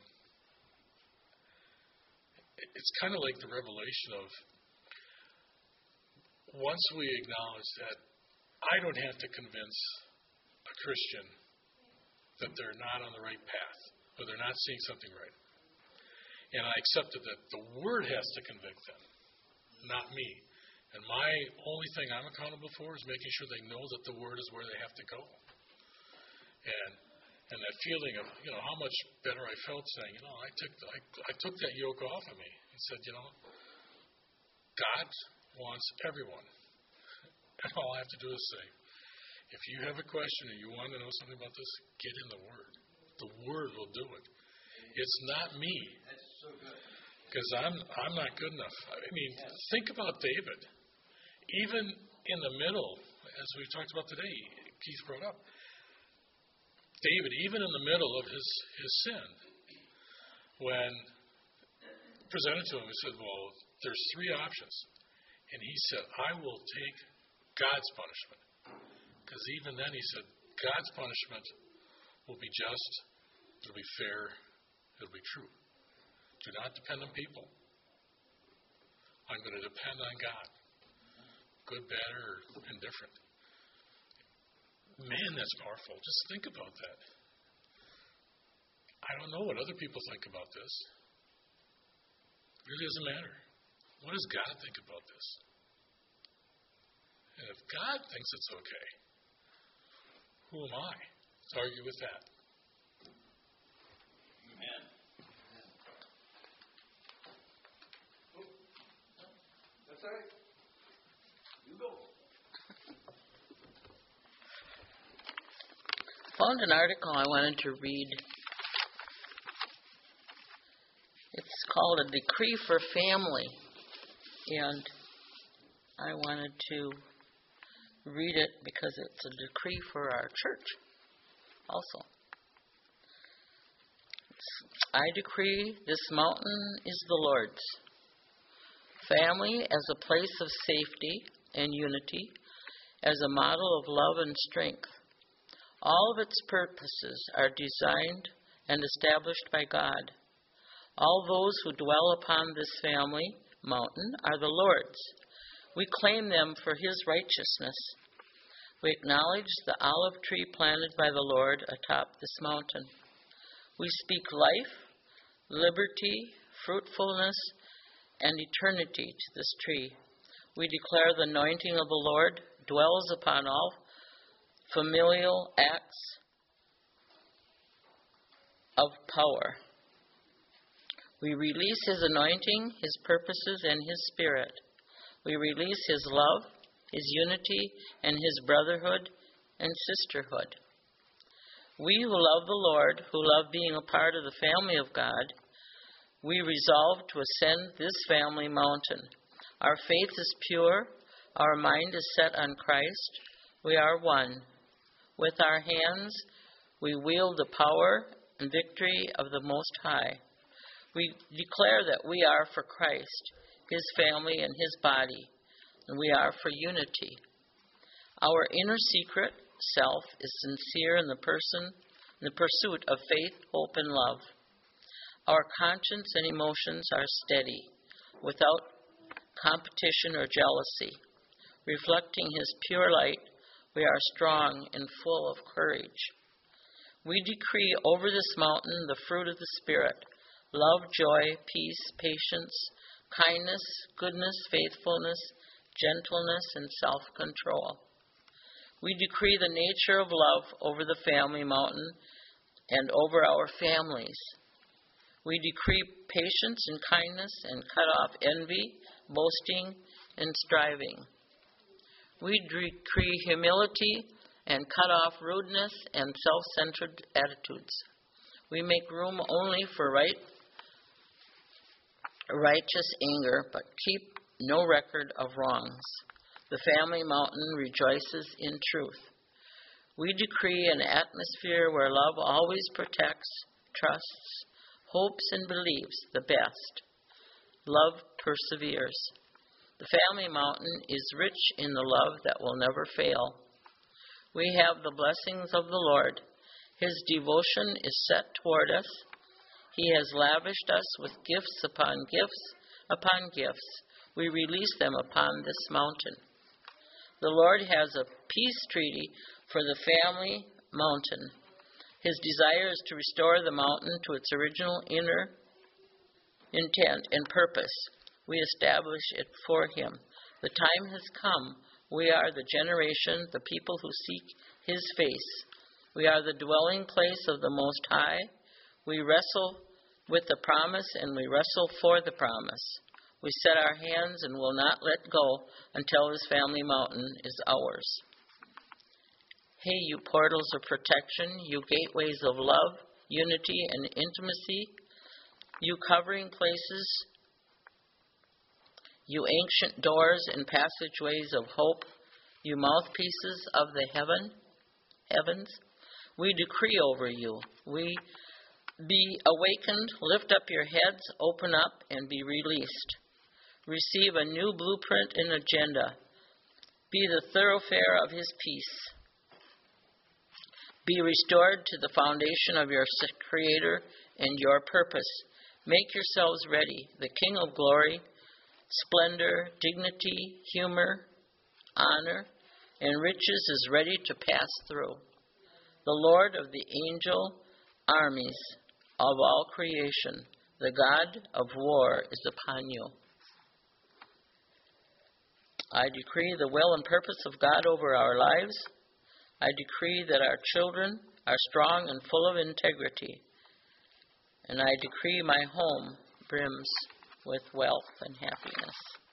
it's kind of like the revelation of once we acknowledge that I don't have to convince a Christian that they're not on the right path or they're not seeing something right. And I accepted that the Word has to convict them, not me. And my only thing I'm accountable for is making sure they know that the Word is where they have to go. And and that feeling of, you know, how much better I felt saying, you know, I took the, I, I took that yoke off of me and said, you know, God wants everyone. And all I have to do is say, if you have a question and you want to know something about this, get in the Word. The Word will do it. It's not me. Because I'm I'm not good enough. I mean, think about David. Even in the middle, as we talked about today, Keith brought up, David, even in the middle of his, his sin, when presented to him, he said, well, there's three options. And he said, I will take God's punishment. Because even then he said, God's punishment will be just, it'll be fair, it'll be true. Do not depend on people. I'm going to depend on God. Good, bad, or indifferent. Man, that's powerful. Just think about that. I don't know what other people think about this. It really doesn't matter. What does God think about this? And if God thinks it's okay, who am I to argue with that? Amen. That's all right. You go. Found an article I wanted to read. It's called A Decree for Family, and I wanted to read it because it's a decree for our church also. It's, I decree this mountain is the Lord's. Family as a place of safety and unity, as a model of love and strength. All of its purposes are designed and established by God. All those who dwell upon this family mountain are the Lord's. We claim them for His righteousness. We acknowledge the olive tree planted by the Lord atop this mountain. We speak life, liberty, fruitfulness, and eternity to this tree. We declare the anointing of the Lord dwells upon all familial acts of power. We release His anointing, His purposes, and His Spirit. We release His love, His unity, and His brotherhood and sisterhood. We who love the Lord, who love being a part of the family of God, we resolve to ascend this family mountain. Our faith is pure. Our mind is set on Christ. We are one. With our hands, we wield the power and victory of the Most High. We declare that we are for Christ, His family, and His body, and we are for unity. Our inner secret self is sincere in the person, in the pursuit of faith, hope, and love. Our conscience and emotions are steady, without competition or jealousy. Reflecting His pure light, we are strong and full of courage. We decree over this mountain the fruit of the Spirit: love, joy, peace, patience, kindness, goodness, faithfulness, gentleness, and self-control. We decree the nature of love over the family mountain and over our families. We decree patience and kindness and cut off envy, boasting, and striving. We decree humility and cut off rudeness and self-centered attitudes. We make room only for right, righteous anger, but keep no record of wrongs. The family mountain rejoices in truth. We decree an atmosphere where love always protects, trusts, hopes, and believes the best. Love perseveres. The family mountain is rich in the love that will never fail. We have the blessings of the Lord. His devotion is set toward us. He has lavished us with gifts upon gifts upon gifts. We release them upon this mountain. The Lord has a peace treaty for the family mountain. His desire is to restore the mountain to its original inner intent and purpose. We establish it for Him. The time has come. We are the generation, the people who seek His face. We are the dwelling place of the Most High. We wrestle with the promise and we wrestle for the promise. We set our hands and will not let go until this family mountain is ours. Hey, you portals of protection, you gateways of love, unity, and intimacy, you covering places, you ancient doors and passageways of hope, you mouthpieces of the heaven, heavens, we decree over you. We be awakened, lift up your heads, open up, and be released. Receive a new blueprint and agenda. Be the thoroughfare of his peace. Be restored to the foundation of your Creator and your purpose. Make yourselves ready. The King of glory, splendor, dignity, humor, honor, and riches is ready to pass through. The Lord of the angel armies of all creation, the God of war, is upon you. I decree the will and purpose of God over our lives. I decree that our children are strong and full of integrity. And I decree my home brims with wealth and happiness.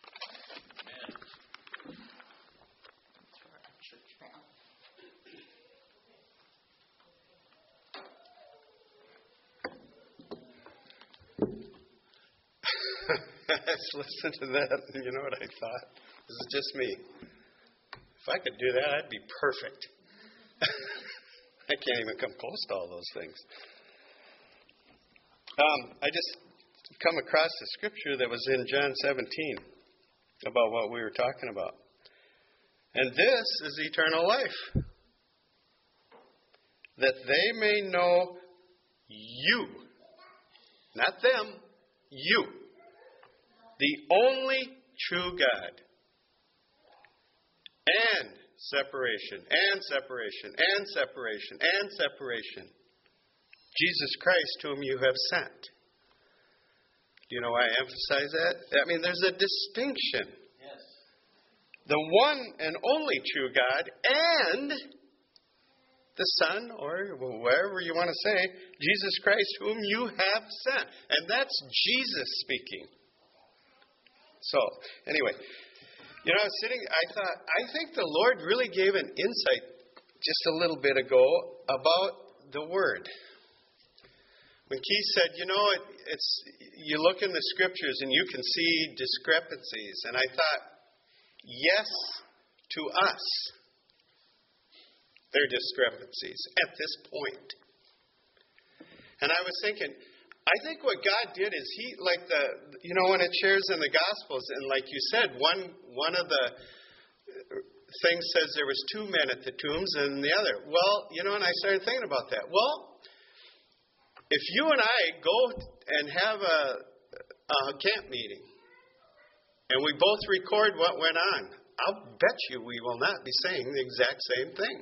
Let's listen to that. You know what I thought? This is just me. If I could do that, I'd be perfect. I can't even come close to all those things. Um, I just come across the scripture that was in John seventeen about what we were talking about. And this is eternal life, that they may know you, not them, you, the only true God, and separation, and separation, and separation, and separation, Jesus Christ, whom you have sent. Do you know why I emphasize that? I mean, there's a distinction. Yes. The one and only true God and the Son, or wherever you want to say, Jesus Christ, whom you have sent. And that's Jesus speaking. So, anyway, you know, I was sitting, I thought, I think the Lord really gave an insight just a little bit ago about the Word. When Keith said, you know, it, it's you look in the Scriptures and you can see discrepancies. And I thought, yes, to us, there are discrepancies at this point. And I was thinking, I think what God did is he, like the, you know, when it shares in the Gospels, and like you said, one one of the things says there was two men at the tombs and the other. Well, you know, and I started thinking about that. Well, if you and I go and have a, a camp meeting, and we both record what went on, I'll bet you we will not be saying the exact same thing.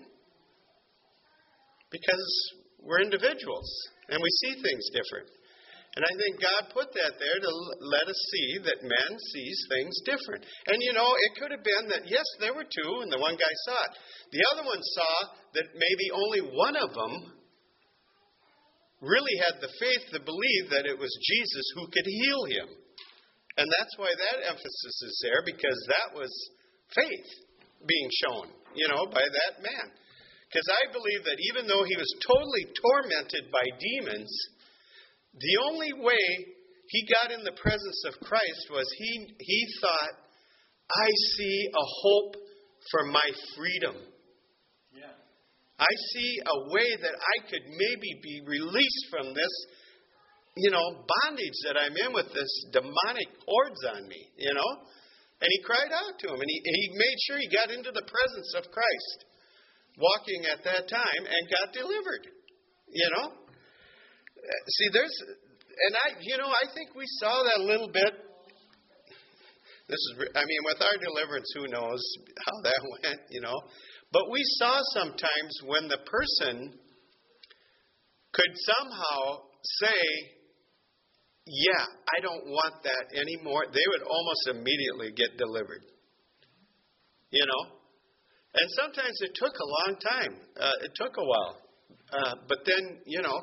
Because we're individuals, and we see things different. And I think God put that there to let us see that man sees things different. And you know, it could have been that, yes, there were two, and the one guy saw it. The other one saw that maybe only one of them really had the faith to believe that it was Jesus who could heal him. And that's why that emphasis is there, because that was faith being shown, you know, by that man. Because I believe that even though he was totally tormented by demons, the only way he got in the presence of Christ was he, he thought, I see a hope for my freedom. Yeah. I see a way that I could maybe be released from this, you know, bondage that I'm in with this demonic hordes on me, you know. And he cried out to him, and he, he made sure he got into the presence of Christ, walking at that time, and got delivered, you know. See, there's, and I, you know, I think we saw that a little bit. This is, I mean, with our deliverance, who knows how that went, you know. But we saw sometimes when the person could somehow say, yeah, I don't want that anymore, they would almost immediately get delivered, you know. And sometimes it took a long time. Uh, it took a while. Uh, but then, you know,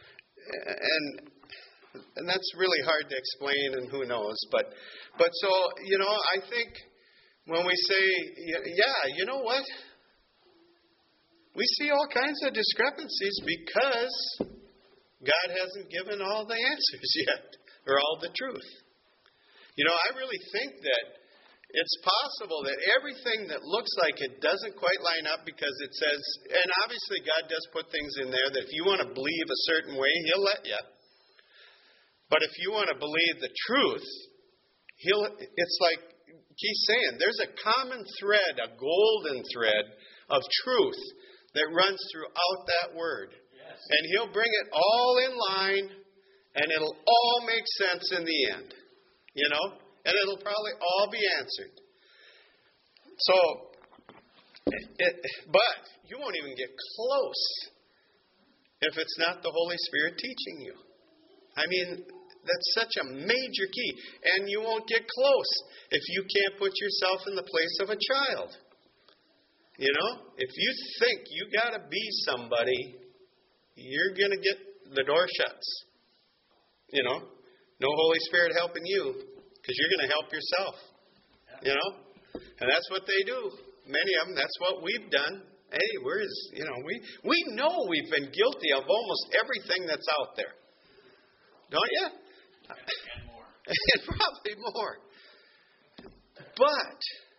and and that's really hard to explain, and who knows. But but so, you know, I think when we say, yeah, you know what? We see all kinds of discrepancies because God hasn't given all the answers yet, or all the truth. You know, I really think that it's possible that everything that looks like it doesn't quite line up because it says, and obviously God does put things in there that if you want to believe a certain way, He'll let you. But if you want to believe the truth, He'll. It's like He's saying, there's a common thread, a golden thread of truth that runs throughout that word. Yes. And He'll bring it all in line, and it'll all make sense in the end. You know? And it'll probably all be answered. So, it, but you won't even get close if it's not the Holy Spirit teaching you. I mean, that's such a major key. And you won't get close if you can't put yourself in the place of a child. You know, if you think you got to be somebody, you're going to get the door shuts. You know, no Holy Spirit helping you. Because you're going to help yourself, you know, and that's what they do. Many of them, that's what we've done. Hey, we're, you know, we we know we've been guilty of almost everything that's out there, don't you? And more, and probably more. But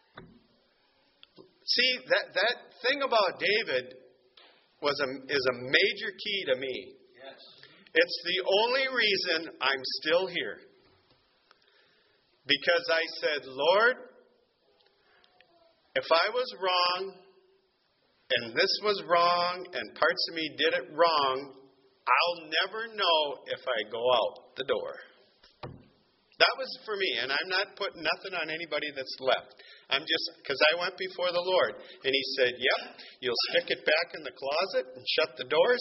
see, that that thing about David was a is a major key to me. Yes, it's the only reason I'm still here. Because I said, Lord, if I was wrong, and this was wrong, and parts of me did it wrong, I'll never know if I go out the door. That was for me, and I'm not putting nothing on anybody that's left. I'm just, because I went before the Lord, and He said, yep, you'll stick it back in the closet and shut the doors.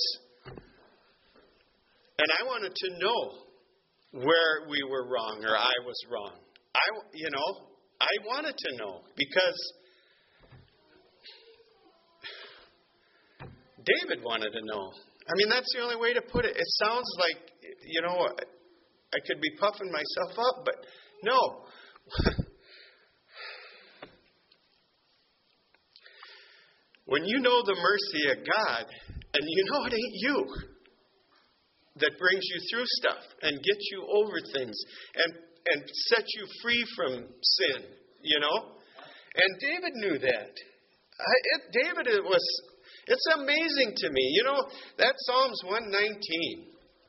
And I wanted to know where we were wrong, or I was wrong. I, you know, I wanted to know because David wanted to know. I mean, that's the only way to put it. It sounds like, you know, I could be puffing myself up, but no. When you know the mercy of God, and you know it ain't you that brings you through stuff and gets you over things and and set you free from sin, you know? And David knew that. I, it, David it was, it's amazing to me. You know, that Psalms one nineteen.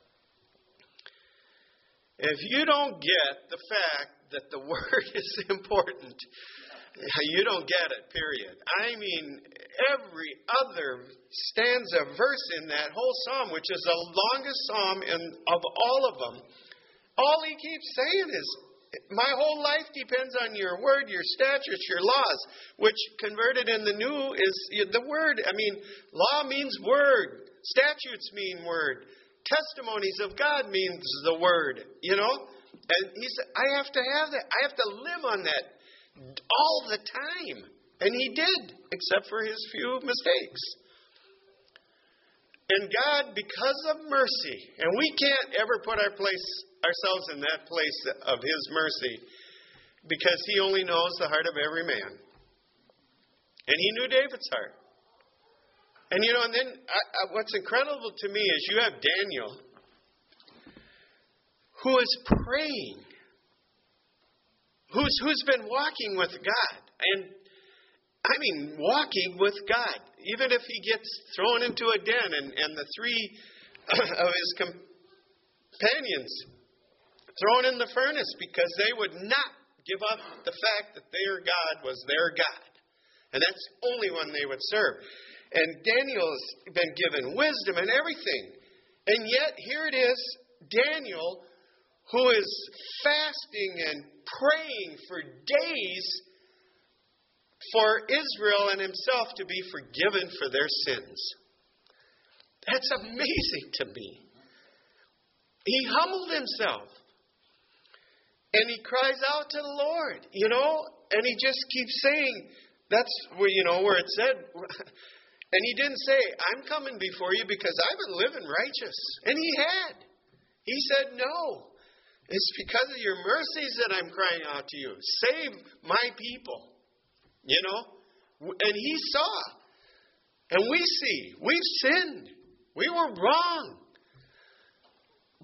If you don't get the fact that the Word is important, you don't get it, period. I mean, every other stanza verse in that whole psalm, which is the longest psalm in, of all of them, all he keeps saying is, my whole life depends on your word, your statutes, your laws, which converted in the new is the word. I mean, law means word. Statutes mean word. Testimonies of God means the word, you know. And he said, I have to have that. I have to live on that all the time. And he did, except for his few mistakes. And God, because of mercy, and we can't ever put our place ourselves in that place of His mercy, because He only knows the heart of every man. And He knew David's heart. And you know, and then I, I, what's incredible to me is you have Daniel, who is praying, who's who's been walking with God, and I mean walking with God. Even if he gets thrown into a den and, and the three of his companions thrown in the furnace because they would not give up the fact that their God was their God. And that's the only one they would serve. And Daniel's been given wisdom and everything. And yet here it is, Daniel, who is fasting and praying for days for Israel and himself to be forgiven for their sins. That's amazing to me. He humbled himself. And he cries out to the Lord, you know, and he just keeps saying, that's where, you know, where it said, and he didn't say, I'm coming before you because I've been living righteous. And he had. He said, no, it's because of your mercies that I'm crying out to you. Save my people. You know, and he saw, and we see, we've sinned. We were wrong.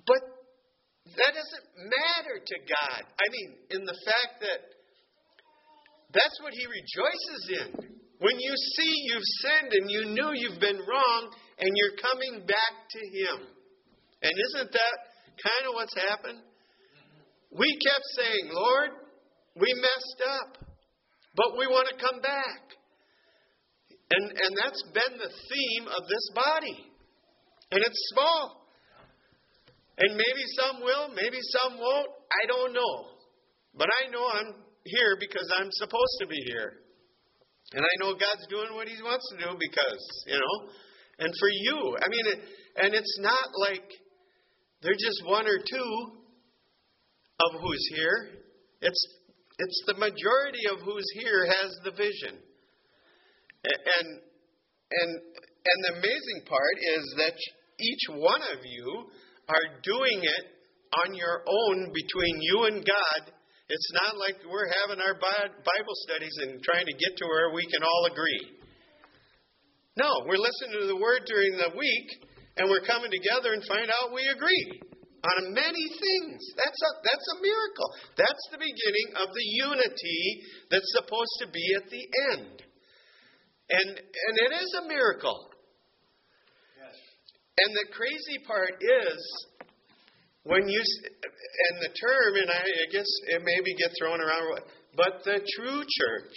But that doesn't matter to God. I mean, in the fact that that's what He rejoices in. When you see you've sinned and you knew you've been wrong and you're coming back to Him. And isn't that kind of what's happened? We kept saying, Lord, we messed up, but we want to come back. And, and that's been the theme of this body. And it's small. And maybe some will, maybe some won't. I don't know. But I know I'm here because I'm supposed to be here. And I know God's doing what He wants to do because, you know. And for you, I mean, it, and it's not like they're just one or two of who's here. It's it's the majority of who's here has the vision. And and and the amazing part is that each one of you are doing it on your own between you and God. It's not like we're having our Bible studies and trying to get to where we can all agree. No, we're listening to the Word during the week, and we're coming together and find out we agree on many things. That's a, that's a miracle. That's the beginning of the unity that's supposed to be at the end. And and it is a miracle. Yes. And the crazy part is, when you, and the term, and I, I guess it maybe get thrown around, but the true church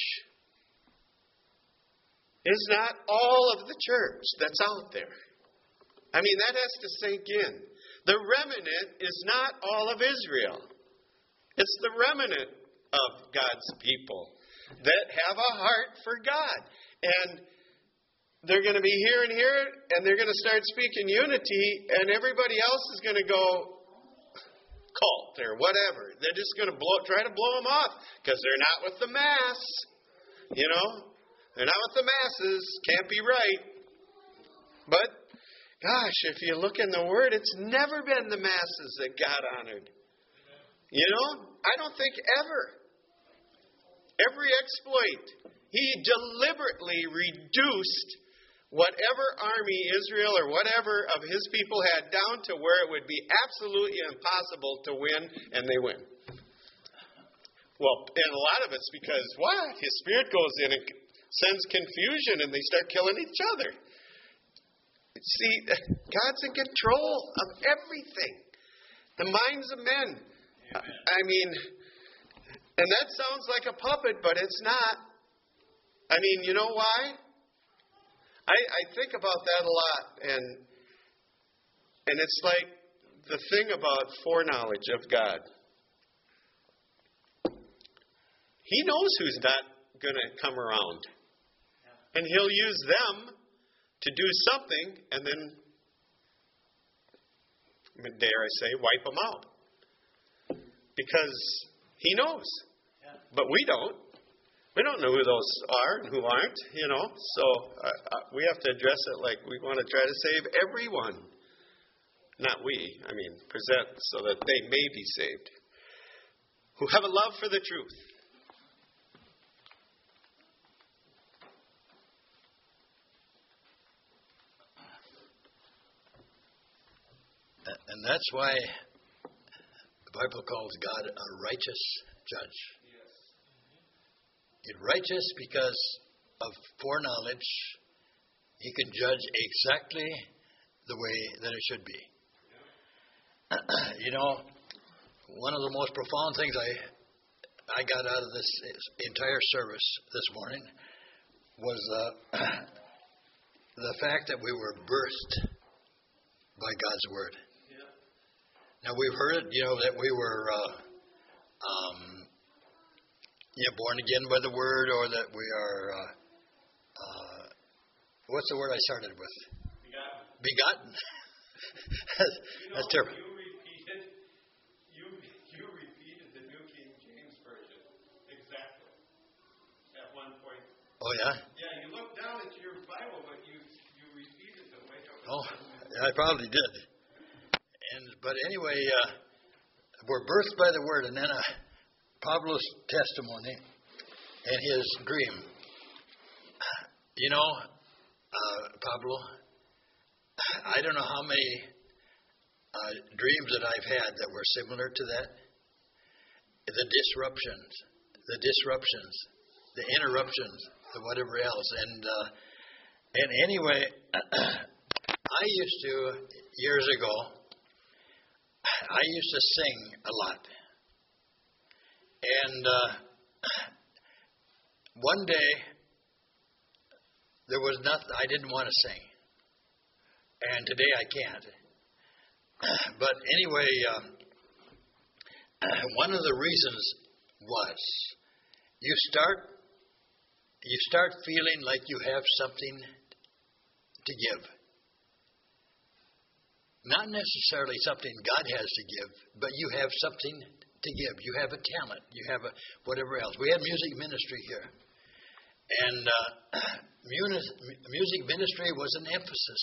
is not all of the church that's out there. I mean, that has to sink in. The remnant is not all of Israel. It's the remnant of God's people that have a heart for God. And they're going to be here and here, and they're going to start speaking unity, and everybody else is going to go cult or whatever. They're just going to blow, try to blow them off because they're not with the mass. You know, they're not with the masses. Can't be right. But, gosh, if you look in the Word, it's never been the masses that God honored. You know, I don't think ever. Every exploit, He deliberately reduced whatever army Israel or whatever of His people had down to where it would be absolutely impossible to win, and they win. Well, and a lot of it's because, what? His Spirit goes in and sends confusion, and they start killing each other. See, God's in control of everything. The minds of men. Amen. I mean, and that sounds like a puppet, but it's not. I mean, you know why? I, I think about that a lot, and and it's like the thing about foreknowledge of God. He knows who's not going to come around. And He'll use them to do something, and then, dare I say, wipe them out. Because He knows. But we don't. We don't know who those are and who aren't, you know. So uh, uh, we have to address it like we want to try to save everyone. Not we, I mean, present so that they may be saved. Who have a love for the truth. And that's why the Bible calls God a righteous judge. He's righteous because of foreknowledge. He can judge exactly the way that it should be. You know, one of the most profound things I I got out of this entire service this morning was uh, the fact that we were birthed by God's Word. Yeah. Now, we've heard it, you know, that we were uh, um, yeah, born again by the Word, or that we are, uh, uh, what's the word I started with? Begotten. Begotten. that's you know, that's terrible. You repeated, you, you repeated the New King James Version exactly at one point. Oh, yeah? Yeah, you looked down at your Bible, but you you repeated the way it was. Oh, I probably did. And But anyway, uh, we're birthed by the Word, and then uh, Pablo's testimony and his dream. You know, uh, Pablo, I don't know how many uh, dreams that I've had that were similar to that. The disruptions, the disruptions, the interruptions, the whatever else. And uh, and anyway, I used to, years ago, I used to sing a lot. And uh, one day, there was nothing, I didn't want to sing. And today I can't. But anyway, um, one of the reasons was you start you start feeling like you have something to give. Not necessarily something God has to give, but you have something to give. You have a talent. You have a whatever else. We had music ministry here. And uh, music ministry was an emphasis.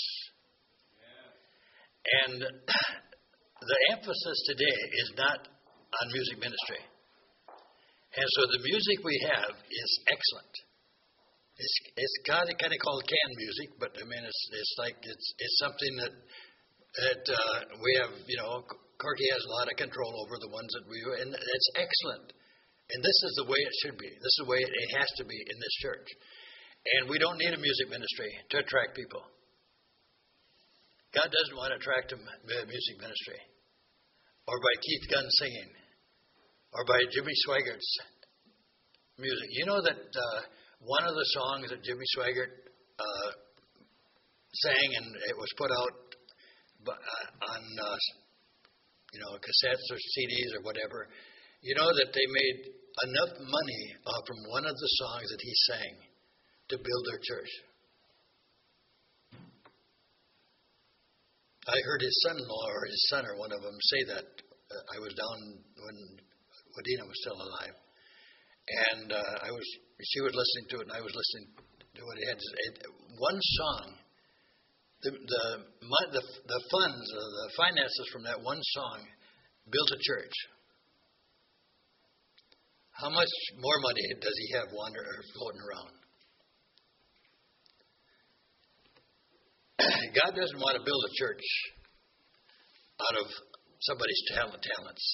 And the emphasis today is not on music ministry. And so the music we have is excellent. It's it's kind of kind of called canned music, but I mean it's it's like it's it's something that that uh, we have. You know, Corky has a lot of control over the ones that we, and it's excellent. And this is the way it should be. This is the way it, it has to be in this church. And we don't need a music ministry to attract people. God doesn't want to attract them by music ministry, or by Keith Gunn singing, or by Jimmy Swiggert's music. You know that uh, one of the songs that Jimmy Swaggart uh, sang, and it was put out on uh, you know cassettes or C Ds or whatever. You know that they made enough money uh, from one of the songs that he sang to build their church. I heard his son-in-law or his son or one of them say that. Uh, I was down when Wadena was still alive, and uh, I was. She was listening to it, and I was listening to what he had to say. One song, the the the, the funds, or the finances from that one song, built a church. How much more money does he have wandering or floating around? God doesn't want to build a church out of somebody's talent, talents.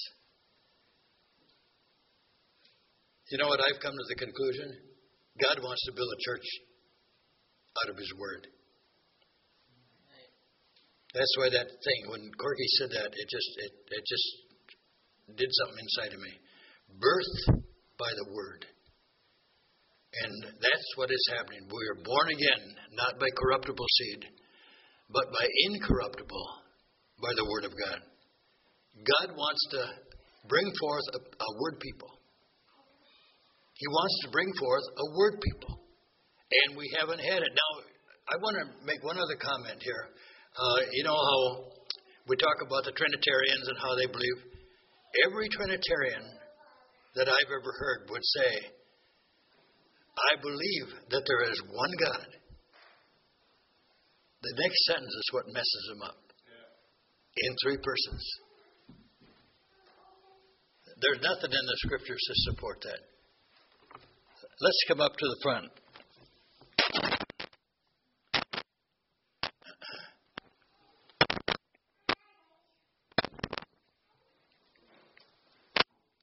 You know what? I've come to the conclusion? God wants to build a church out of His Word. That's why that thing, when Corky said that, it just it, it just did something inside of me. Birth by the Word. And that's what is happening. We are born again, not by corruptible seed, but by incorruptible, by the Word of God. God wants to bring forth a, a Word people. He wants to bring forth a Word people. And we haven't had it. Now, I want to make one other comment here. Uh, you know how we talk about the Trinitarians and how they believe? Every Trinitarian that I've ever heard would say, I believe that there is one God. The next sentence is what messes them up. In three persons. There's nothing in the Scriptures to support that. Let's come up to the front.